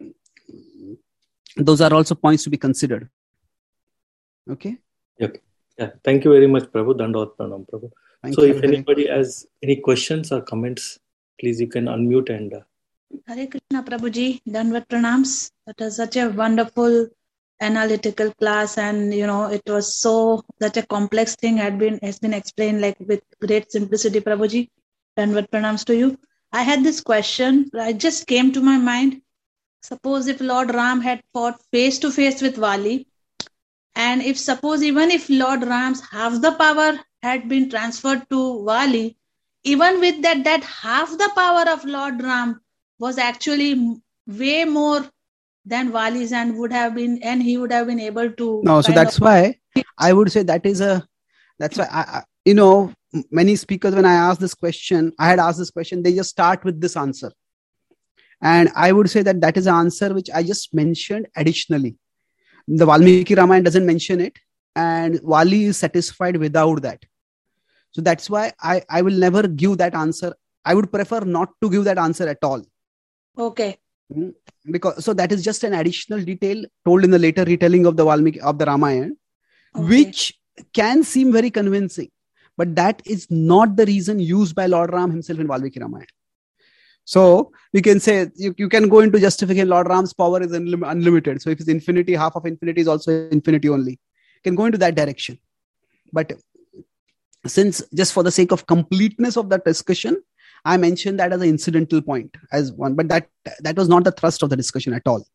those are also points to be considered. Okay. Okay. Yeah. Thank you very much, Prabhu. Dandavat Pranam, Prabhu. So if anybody has any questions or comments, please you can unmute and. Hare Krishna, Prabhuji. Dandavat Pranams. That was such a wonderful analytical class, and it was such a complex thing has been explained like with great simplicity, Prabhuji. Dandavat Pranams to you. I had this question. It just came to my mind. Suppose if Lord Ram had fought face to face with Wali, and even if Lord Ram's half the power had been transferred to Wali, even with that half the power of Lord Ram was actually way more than Wali's, and he would have been able to. No, so that's why I would say that's why many speakers, when I had asked this question, they just start with this answer. And I would say that is an answer which I just mentioned additionally. The Valmiki Ramayana doesn't mention it, and Wali is satisfied without that. So that's why I will never give that answer. I would prefer not to give that answer at all. Okay. Because that is just an additional detail told in the later retelling of the Ramayana, which can seem very convincing, but that is not the reason used by Lord Ram himself in Valmiki Ramayana. So we can say you can go into justification Lord Ram's power is unlimited. So if it's infinity, half of infinity is also infinity only. You can go into that direction. But since just for the sake of completeness of that discussion, I mentioned that as an incidental point as one, but that was not the thrust of the discussion at all.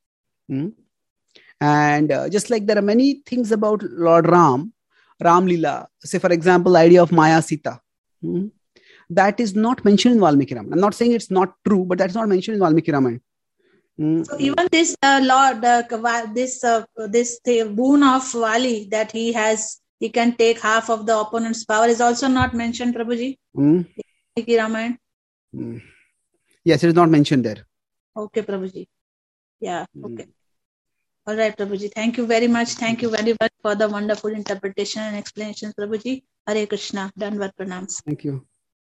And just like there are many things about Lord Ram Leela, say for example, the idea of Maya Sita. That is not mentioned in Valmiki Ramayana. I'm not saying it's not true, but that's not mentioned in Valmiki Ramayana. So even this this boon of Wali that he can take half of the opponent's power is also not mentioned, Prabhuji. Valmiki Ramayana. Yes, it is not mentioned there. Okay, Prabhuji. Yeah. Okay. All right, Prabhuji. Thank you very much. Thank you very much for the wonderful interpretation and explanation, Prabhuji. Hare Krishna. Dandavat Pranams. Thank you.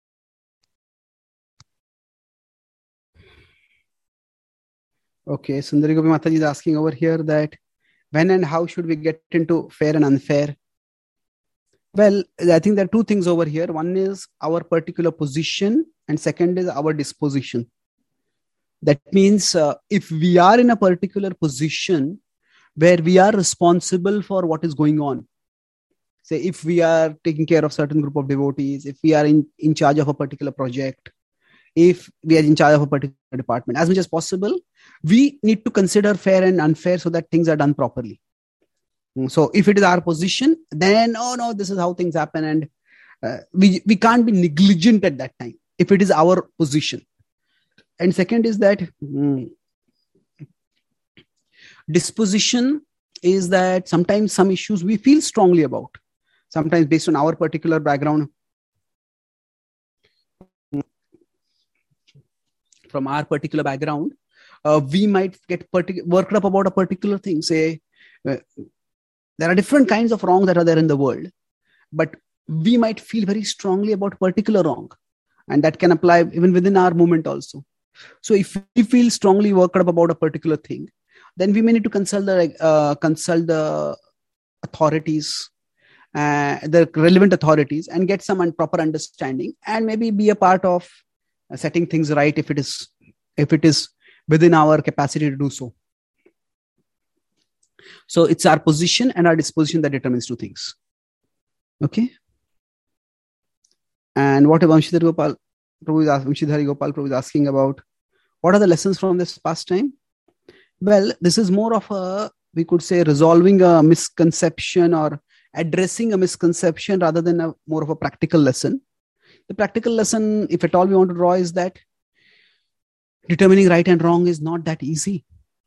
Okay, Sundari Gopi Mataji is asking over here that when and how should we get into fair and unfair? Well, I think there are two things over here. One is our particular position, and second is our disposition. That means if we are in a particular position where we are responsible for what is going on, say if we are taking care of certain group of devotees, if we are in charge of a particular project, if we are in charge of a particular department, as much as possible, we need to consider fair and unfair so that things are done properly. So if it is our position, then, this is how things happen. And we can't be negligent at that time if it is our position. And second is that disposition is that sometimes some issues we feel strongly about, sometimes based on our particular background. From our particular background, we might get worked up about a particular thing. Say, there are different kinds of wrong that are there in the world, but we might feel very strongly about particular wrong, and that can apply even within our movement also. So if we feel strongly worked up about a particular thing, then we may need to consult the authorities, the relevant authorities, and get some proper understanding, and maybe be a part of setting things right if it is within our capacity to do so. So it's our position and our disposition that determines two things. Okay. And what Vamshidhari Gopal Prabhu is asking about, what are the lessons from this past time? Well, this is more of we could say, resolving a misconception or addressing a misconception rather than more of a practical lesson. The practical lesson, if at all we want to draw, is that determining right and wrong is not that easy.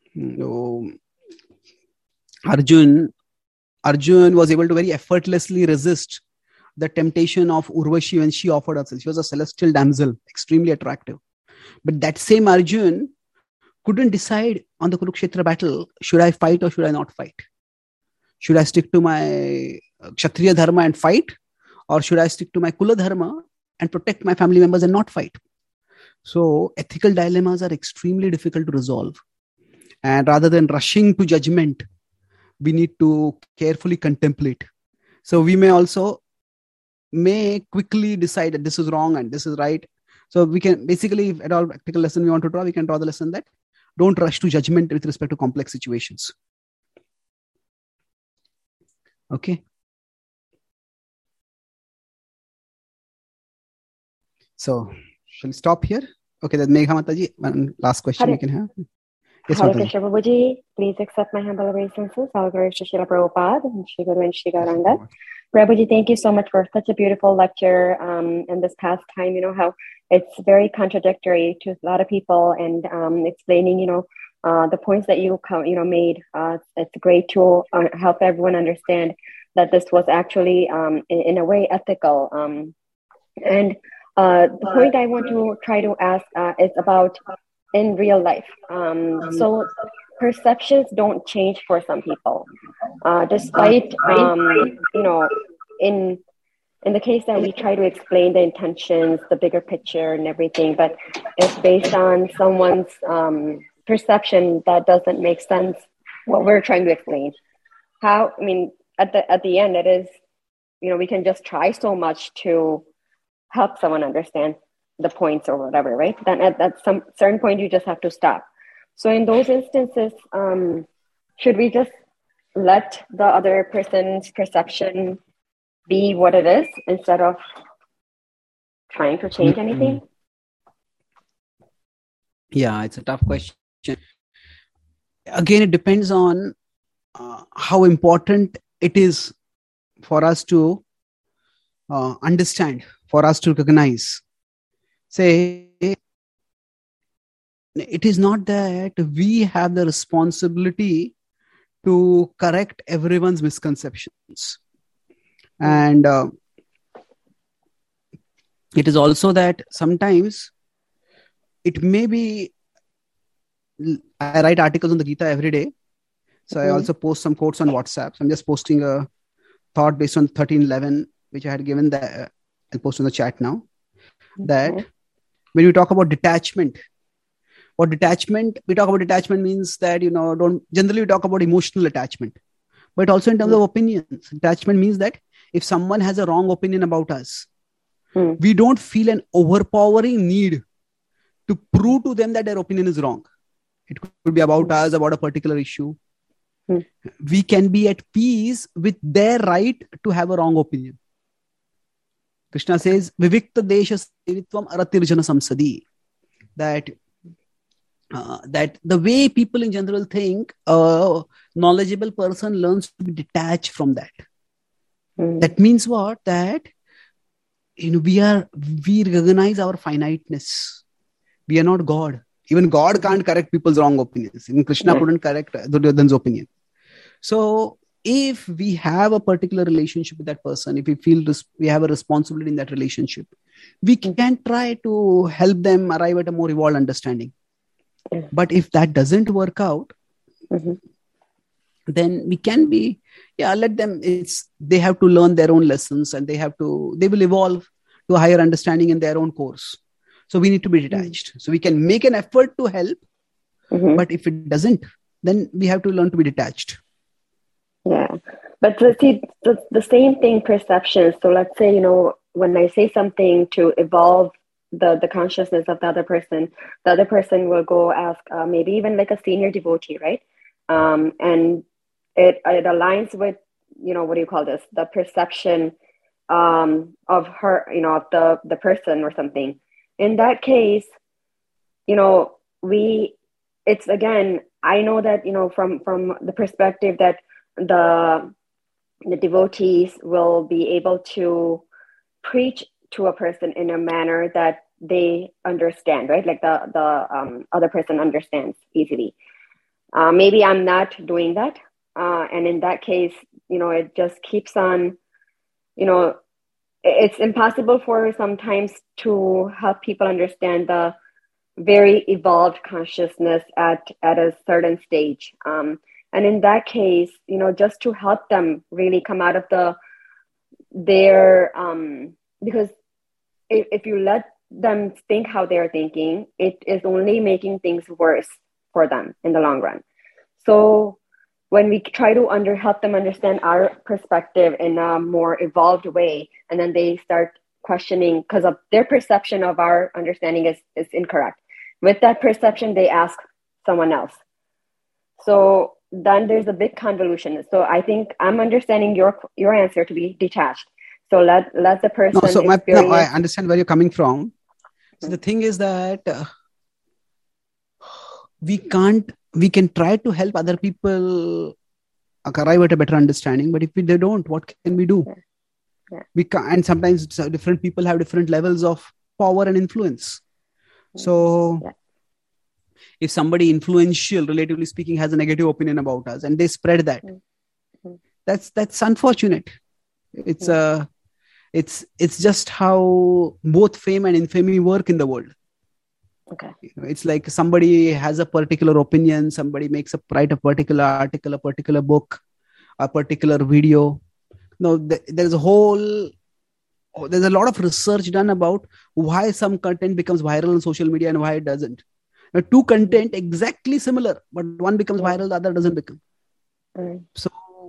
Arjun was able to very effortlessly resist the temptation of Urvashi when she offered herself. She was a celestial damsel, extremely attractive. But that same Arjun couldn't decide on the Kurukshetra battle, should I fight or should I not fight? Should I stick to my Kshatriya dharma and fight? Or should I stick to my Kula dharma and protect my family members and not fight? So ethical dilemmas are extremely difficult to resolve. And rather than rushing to judgment, we need to carefully contemplate. So we may quickly decide that this is wrong and this is right. So we can basically, if at all practical lesson we want to draw, we can draw the lesson that don't rush to judgment with respect to complex situations. Okay. So shall we stop here? Okay, then Megha Mataji, one last question we can have. Yes, Hare Krishna Prabhuji, please accept my humble obeisances. All glories to Srila Prabhupada and Shri Guru and Shri Gauranga. Prabhuji, thank you so much for such a beautiful lecture in this past time. You know how it's very contradictory to a lot of people, and explaining, the points that you made. It's great to help everyone understand that this was actually in a way ethical. And the point I want to try to ask is about in real life. So perceptions don't change for some people, despite in the case that we try to explain the intentions, the bigger picture and everything, but it's based on someone's perception that doesn't make sense what we're trying to explain. At the end, it is, we can just try so much to help someone understand the points or whatever, right? Then at some certain point, you just have to stop. So in those instances, should we just let the other person's perception be what it is instead of trying to change anything? Yeah, it's a tough question. Again, it depends on how important it is for us to understand, for us to recognize. Say, it is not that we have the responsibility to correct everyone's misconceptions. And it is also that sometimes it may be, I write articles on the Gita every day. So I also post some quotes on WhatsApp. So I'm just posting a thought based on 1311, which I had given that I'll post in the chat now. That when we talk about detachment, we talk about detachment means that, generally we talk about emotional attachment, but also in terms of opinions. Detachment means that if someone has a wrong opinion about us, we don't feel an overpowering need to prove to them that their opinion is wrong. It could be about us, about a particular issue. We can be at peace with their right to have a wrong opinion. Krishna says, Vivikta Desha Sevitvam Aratirjana Samsadi. That the way people in general think, a knowledgeable person learns to be detached from that. That means what? That we recognize our finiteness. We are not God. Even God can't correct people's wrong opinions. Even Krishna couldn't correct Duryodhana's opinion. So if we have a particular relationship with that person, if we feel we have a responsibility in that relationship, we can try to help them arrive at a more evolved understanding. But if that doesn't work out, then we can be, let them, they have to learn their own lessons and they will evolve to a higher understanding in their own course. So we need to be detached. So we can make an effort to help, but if it doesn't, then we have to learn to be detached. Yeah. But see, the same thing, perception. So let's say, when I say something to evolve the consciousness of the other person will go ask maybe even like a senior devotee, right? And it aligns with, what do you call this? The perception of her, of the person or something. In that case, it's again, I know that, from the perspective that the devotees will be able to preach to a person in a manner that they understand, right? Like the other person understands easily. Maybe I'm not doing that. And in that case, it just keeps on, it's impossible for sometimes to help people understand the very evolved consciousness at a certain stage. And in that case, just to help them really come out of their because if you let them think how they're thinking, it is only making things worse for them in the long run. So when we try to help them understand our perspective in a more evolved way, and then they start questioning because of their perception of our understanding is incorrect. With that perception, they ask someone else. So then there's a big convolution. So I think I'm understanding your answer to be detached. So let the person I understand where you're coming from. So the thing is that we can try to help other people arrive at a better understanding, but if they don't, what can we do? Yeah. We can, and sometimes different people have different levels of power and influence. So if somebody influential, relatively speaking, has a negative opinion about us and they spread that, that's unfortunate. It's just how both fame and infamy work in the world. Okay. It's like somebody has a particular opinion, somebody write a particular article, a particular book, a particular video. There's a lot of research done about why some content becomes viral on social media and why it doesn't. Now, two content exactly similar, but one becomes viral, the other doesn't become. So,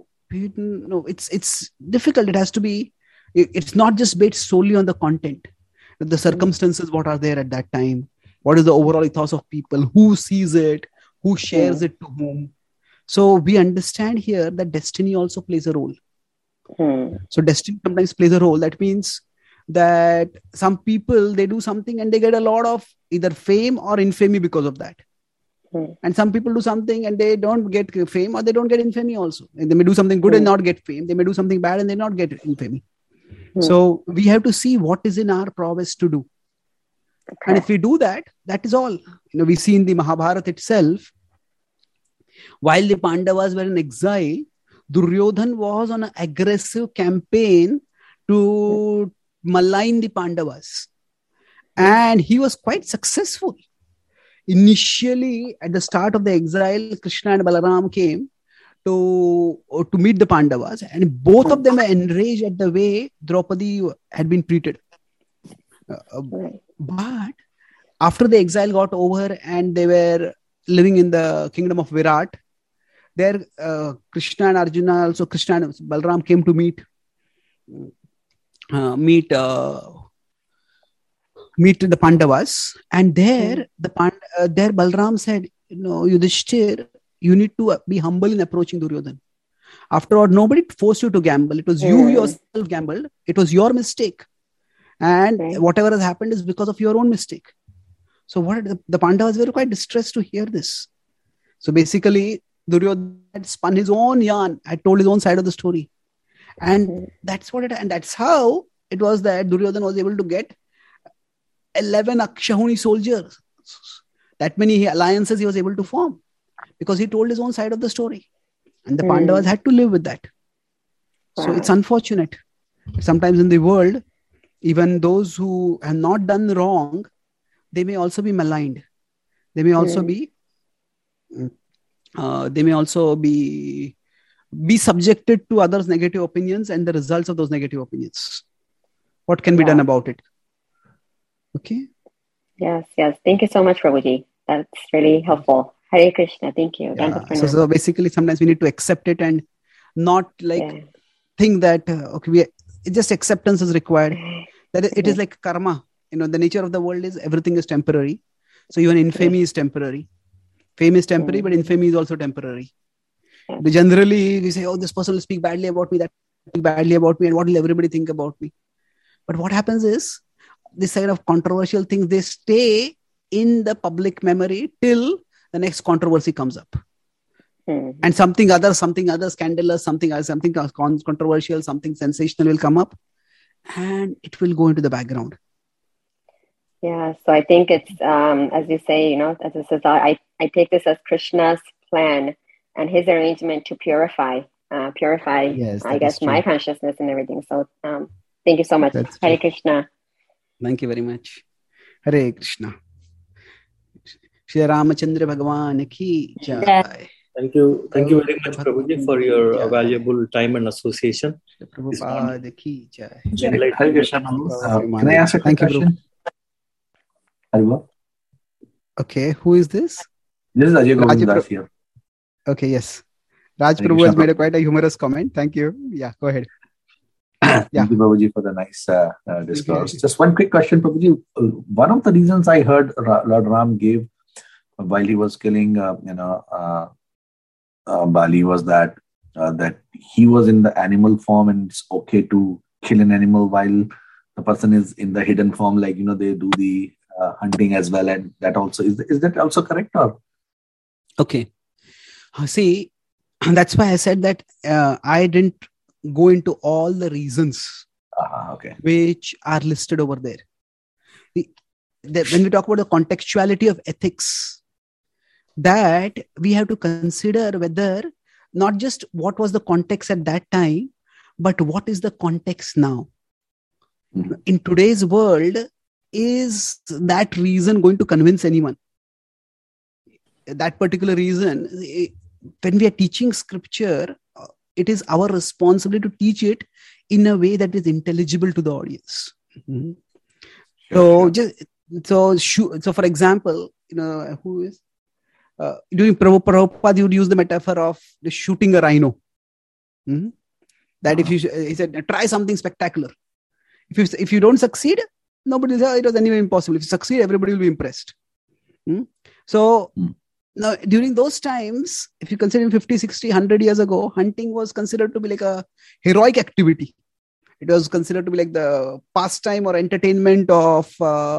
it's difficult. It has to be. It's not just based solely on the content, the circumstances, what are there at that time, what is the overall ethos of people, who sees it, who shares it to whom. So we understand here that destiny also plays a role. So destiny sometimes plays a role. That means that some people, they do something and they get a lot of either fame or infamy because of that. And some people do something and they don't get fame or they don't get infamy also. And they may do something good and not get fame. They may do something bad and they not get infamy. So we have to see what is in our prowess to do. Okay. And if we do that, that is all. We see in the Mahabharata itself, while the Pandavas were in exile, Duryodhan was on an aggressive campaign to malign the Pandavas. And he was quite successful. Initially, at the start of the exile, Krishna and Balaram came to meet the Pandavas, and both of them were enraged at the way Draupadi had been treated. But after the exile got over and they were living in the kingdom of Virat, there Krishna and Arjuna, also Krishna and Balaram came to meet the Pandavas, and there there Balaram said, Yudhishthir, you need to be humble in approaching Duryodhan. After all, nobody forced you to gamble. It was you yourself gambled. It was your mistake. And whatever has happened is because of your own mistake. So the Pandavas were quite distressed to hear this. So basically, Duryodhan had spun his own yarn, had told his own side of the story. And that's how it was that Duryodhan was able to get 11 Akshahuni soldiers. That many alliances he was able to form because he told his own side of the story. And the Pandavas had to live with that. So it's unfortunate. Sometimes in the world, even those who have not done wrong, they may also be maligned. They may also be subjected to others' negative opinions and the results of those negative opinions. What can be done about it? Okay. Yes. Thank you so much, Prabhuji. That's really helpful. Hare Krishna. Thank you. Yeah. So basically, sometimes we need to accept it and not think that it's just acceptance is required. That it is like karma. The nature of the world is everything is temporary. So even infamy is temporary. Fame is temporary, but infamy is also temporary. Generally, we say, "Oh, this person will speak badly about me, that speak badly about me, and what will everybody think about me?" But what happens is, this kind of controversial things, they stay in the public memory till the next controversy comes up. And something other scandalous, something controversial, something sensational will come up, and it will go into the background. Yeah, so I think it's, as you say, I take this as Krishna's plan and his arrangement to purify, I guess, my consciousness and everything. So thank you so much. Hare Krishna. Thank you very much. Hare Krishna. Shri Ramachandra Bhagavan ki jai. Thank you very much, Prabhuji, for your valuable time and association. Prabhupada ki jai. Hare Krishna, Prabhu. Can I ask a quick question? Okay, who is this? This is Ajay Govindas here. Okay, yes. Raj Prabhu has made quite a humorous comment. Thank you. Yeah, go ahead. Thank you, Prabhuji, for the nice discourse. Just one quick question, Prabhuji. One of the reasons I heard Lord Ram gave while he was killing, Bali was that he was in the animal form and it's okay to kill an animal while the person is in the hidden form, like they do the hunting as well, and that also is that also correct? Or okay, see, that's why I said that I didn't go into all the reasons which are listed over there. When we talk about the contextuality of ethics, that we have to consider whether not just what was the context at that time, but what is the context now. In today's world, is that reason going to convince anyone? That particular reason, when we are teaching scripture, it is our responsibility to teach it in a way that is intelligible to the audience. So for example, who is during Prabhupada, you would use the metaphor of shooting a rhino. That he said, try something spectacular. If you don't succeed, nobody will say it was anyway impossible. If you succeed, everybody will be impressed. So now, during those times, if you consider 50, 60, 100 years ago, hunting was considered to be like a heroic activity. It was considered to be like the pastime or entertainment and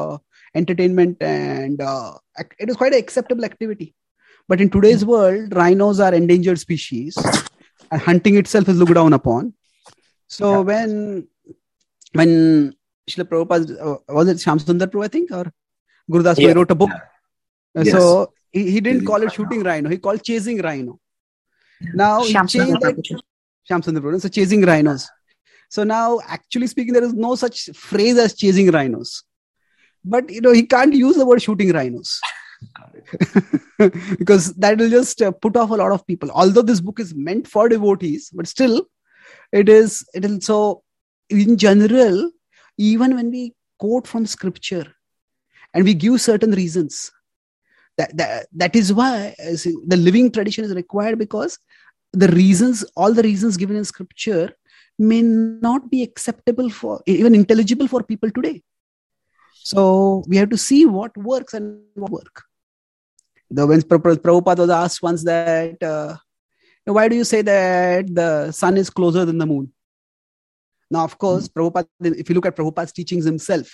it was quite an acceptable activity. But in today's world, rhinos are endangered species and hunting itself is looked down upon. So when Srila Prabhupada, was it Shyam Sundar Prabhu, I think, or Gurudas Prabhu wrote a book. Yes. So he didn't call it shooting rhino, he called chasing rhino. Now he changed that. Shyam Sundar Prabhu, so chasing rhinos. So now, actually speaking, there is no such phrase as chasing rhinos. But he can't use the word shooting rhinos. Because that will just put off a lot of people. Although this book is meant for devotees, but still, it is so. In general, even when we quote from scripture and we give certain reasons, that is why the living tradition is required, because all the reasons given in scripture may not be acceptable for, even intelligible for people today. So we have to see what works and what work. When Prabhupada was asked once that, why do you say that the sun is closer than the moon? Now, of course, Prabhupada, if you look at Prabhupada's teachings himself,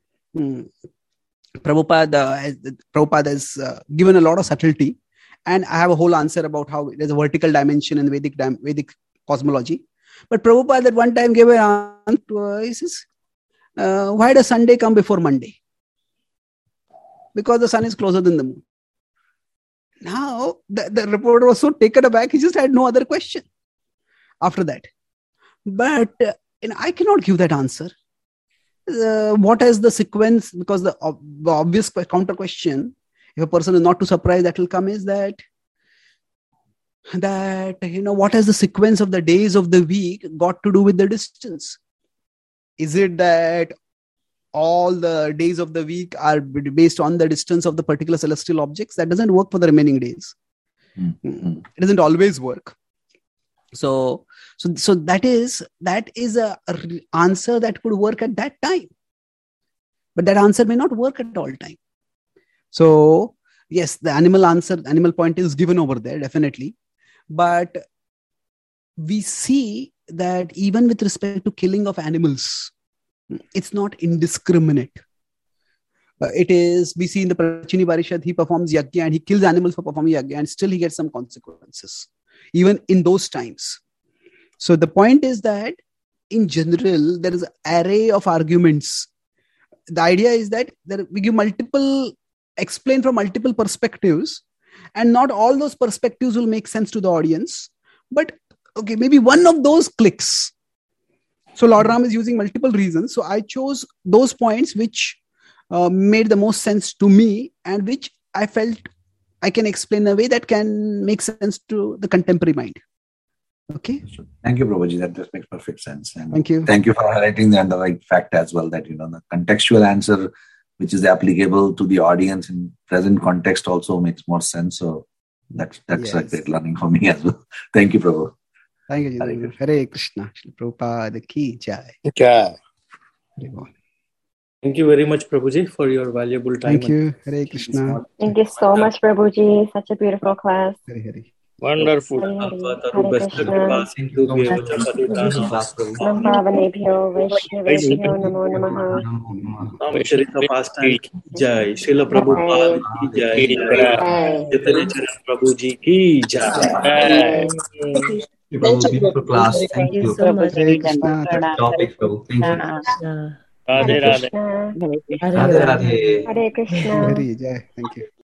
Prabhupada has given a lot of subtlety, and I have a whole answer about how there's a vertical dimension in Vedic cosmology. But Prabhupada at one time gave an answer. He says, why does Sunday come before Monday? Because the sun is closer than the moon. Now, the reporter was so taken aback, he just had no other question after that. But I cannot give that answer. What is the sequence? Because the obvious counter question, if a person is not too surprised, that will come is that what has the sequence of the days of the week got to do with the distance? Is it that all the days of the week are based on the distance of the particular celestial objects. That doesn't work for the remaining days. It doesn't always work. So that is a answer that could work at that time, but that answer may not work at all time. So yes, the animal point is given over there, definitely. But we see that even with respect to killing of animals, it's not indiscriminate. We see in the Prachini Parishad, he performs yajna and he kills animals for performing yajna, and still he gets some consequences, even in those times. So the point is that in general, there is an array of arguments. The idea is that we give explain from multiple perspectives, and not all those perspectives will make sense to the audience. But okay, maybe one of those clicks. So Lord Ram is using multiple reasons. So I chose those points which made the most sense to me, and which I felt I can explain in a way that can make sense to the contemporary mind. Okay. Thank you, Prabhuji. That just makes perfect sense. And thank you. Thank you for highlighting the underlying fact as well, that the contextual answer, which is applicable to the audience in present context, also makes more sense. So that's yes, a great learning for me as well. Thank you, Prabhu. Thank you. Hare Krishna. Shri Prabhupada ki jai. Jai. Thank you very much, Prabhuji, for your valuable time. Thank you. Hare Krishna. Thank you so much, Prabhuji. Such a beautiful class. Hare. Wonderful. Hare Krishna. Namo Namaha. Ramacharita Pastime ki jai. Srila Prabhupada ki jai. Chaitanya Charan Prabhuji ki jai. Beautiful class. Thank you so much. Hare Krishna. Topic, Prabhu. Thank you. Radhe Hare Radhe. Krishna. Radhe Radhe. Hare Krishna. Hare Jai. Thank you.